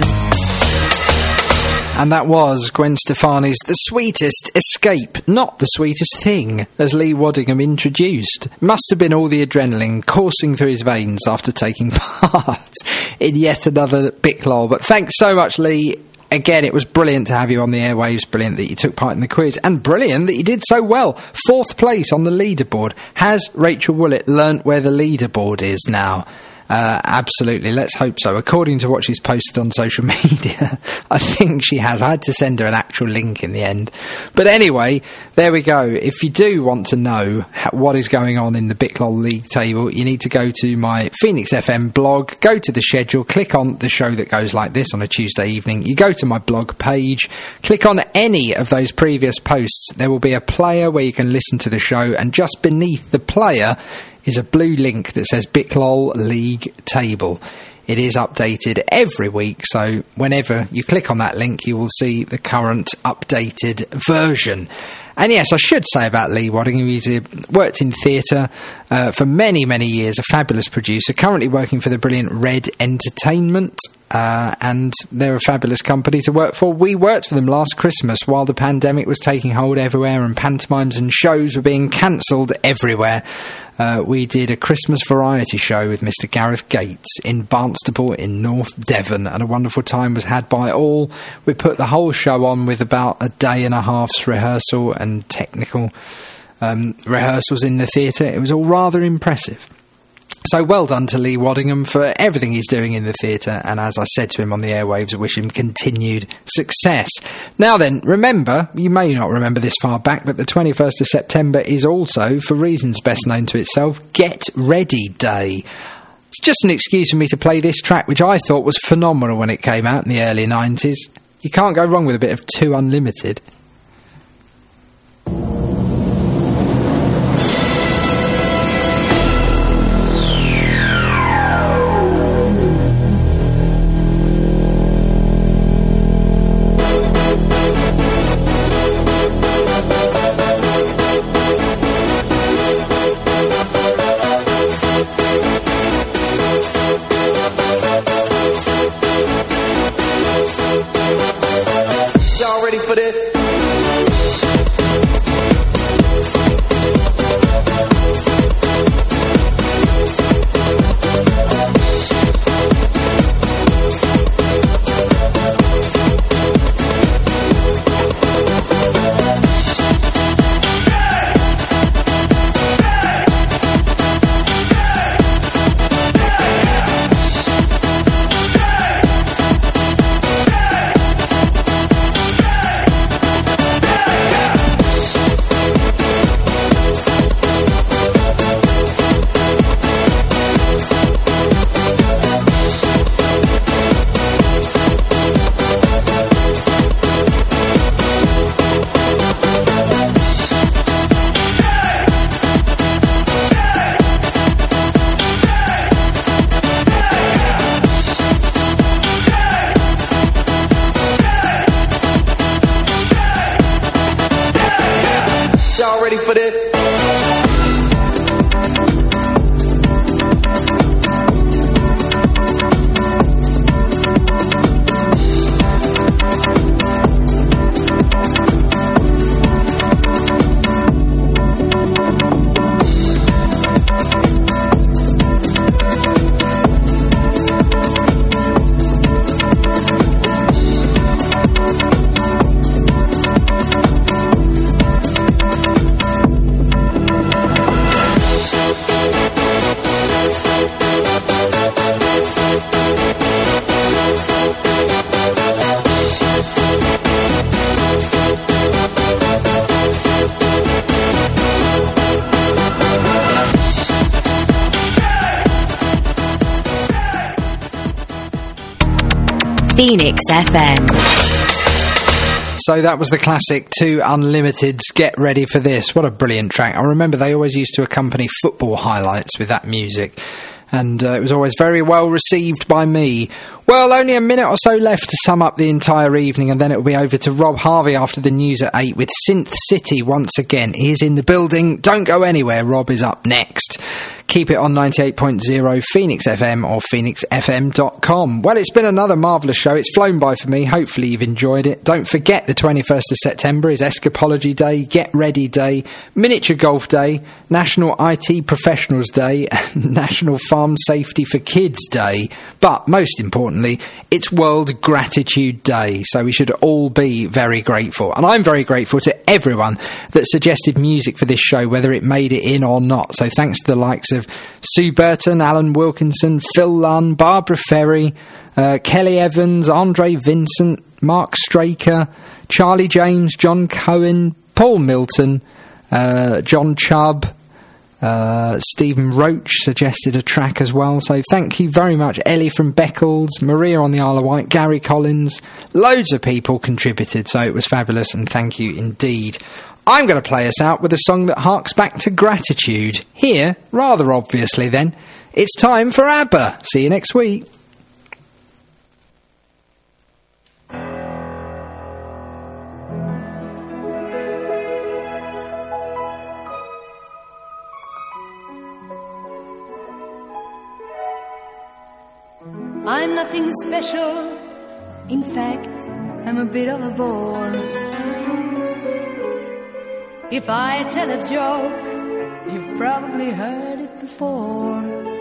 And that was Gwen Stefani's The Sweetest Escape, not the sweetest thing, as Lee Waddingham introduced. Must have been all the adrenaline coursing through his veins after taking part in yet another Bic Lol. But thanks so much, Lee. Again, it was brilliant to have you on the airwaves, brilliant that you took part in the quiz, and brilliant that you did so well. Fourth place on the leaderboard. Has Rachel Woolett learnt where the leaderboard is now? Uh, absolutely, let's hope so. According to what she's posted on social media, I think she has. I had to send her an actual link in the end. But anyway, there we go. If you do want to know what is going on in the Bic Lol League table, you need to go to my Phoenix F M blog, go to the schedule, click on the show that goes like this on a Tuesday evening. You go to my blog page, click on any of those previous posts. There will be a player where you can listen to the show, and just beneath the player is a blue link that says Bic Lol League Table. It is updated every week, so whenever you click on that link, you will see the current updated version. And yes, I should say about Lee Waddingham, he's uh, worked in theatre uh, for many, many years, a fabulous producer, currently working for the brilliant Red Entertainment, uh, and they're a fabulous company to work for. We worked for them last Christmas while the pandemic was taking hold everywhere and pantomimes and shows were being cancelled everywhere. Uh, we did a Christmas variety show with Mister Gareth Gates in Barnstaple in North Devon, and a wonderful time was had by all. We put the whole show on with about a day and a half's rehearsal and technical um, rehearsals in the theatre. It was all rather impressive. So well done to Lee Waddingham for everything he's doing in the theatre, and as I said to him on the airwaves, I wish him continued success. Now then, remember, you may not remember this far back, but the twenty-first of September is also, for reasons best known to itself, Get Ready Day. It's just an excuse for me to play this track, which I thought was phenomenal when it came out in the early nineties. You can't go wrong with a bit of Two Unlimited. Phoenix F M. So that was the classic Two Unlimited's Get Ready for This. What a brilliant track. I remember they always used to accompany football highlights with that music, and uh, it was always very well received by me. Well, only a minute or so left to sum up the entire evening, and then it'll be over to Rob Harvey after the news at eight with Synth City once again. He is in the building. Don't go anywhere. Rob is up next. Keep it on ninety-eight point zero Phoenix F M or phoenix f m dot com. Well, it's been another marvellous show. It's flown by for me. Hopefully you've enjoyed it. Don't forget the twenty-first of September is Escapology Day, Get Ready Day, Miniature Golf Day, National I T Professionals Day, and National Farm Safety for Kids Day. But most importantly, it's World Gratitude Day, so we should all be very grateful. And I'm very grateful to everyone that suggested music for this show, whether it made it in or not. So thanks to the likes of Sue Burton, Alan Wilkinson, Phil Lunn, Barbara Ferry, uh, Kelly Evans, Andre Vincent, Mark Straker, Charlie James, John Cohen, Paul Milton, uh, John Chubb, uh, Stephen Roach suggested a track as well, so thank you very much. Ellie from Beccles, Maria on the Isle of Wight, Gary Collins, loads of people contributed, so it was fabulous, and thank you indeed. I'm going to play us out with a song that harks back to gratitude. Here, rather obviously then, it's time for ABBA. See you next week. I'm nothing special. In fact, I'm a bit of a bore. If I tell a joke, you've probably heard it before.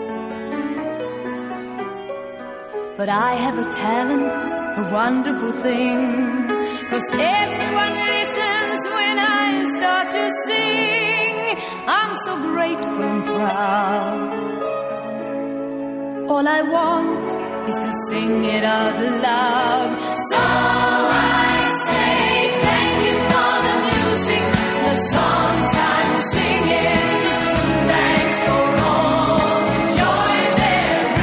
But I have a talent, a wonderful thing, 'cause everyone listens when I start to sing. I'm so grateful and proud. All I want is to sing it out loud. So I say thank you for the music, the songs I'm singing. Thanks for all the joy there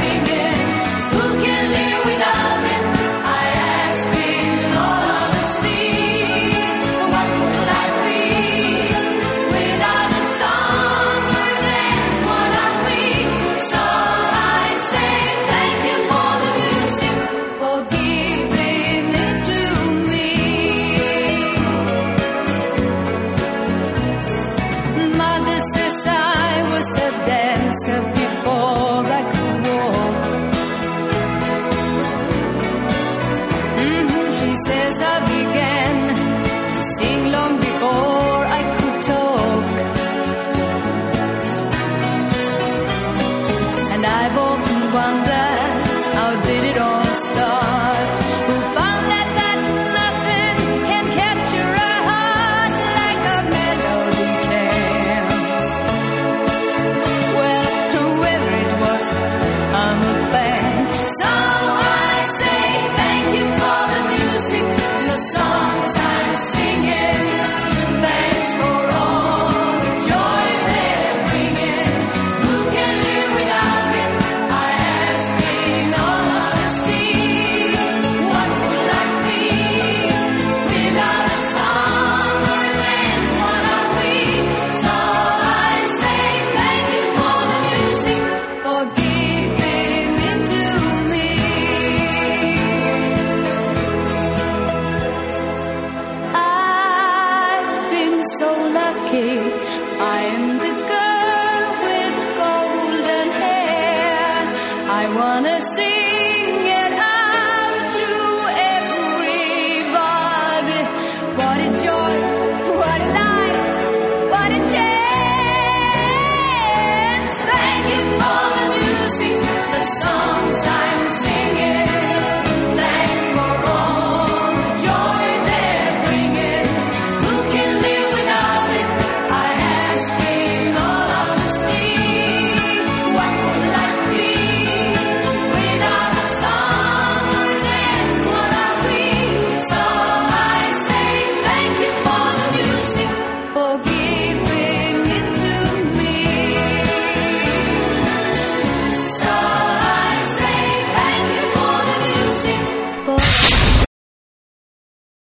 band. So I say thank you for the music, the songs I'm singing. Thanks for all the joy they're bringing. Who can live without it? I ask in all honesty. What would life be without a song or a dance? What are we? So I say thank you for the music, for giving it to me. I've been so lucky. I am the girl with golden hair. I wanna sing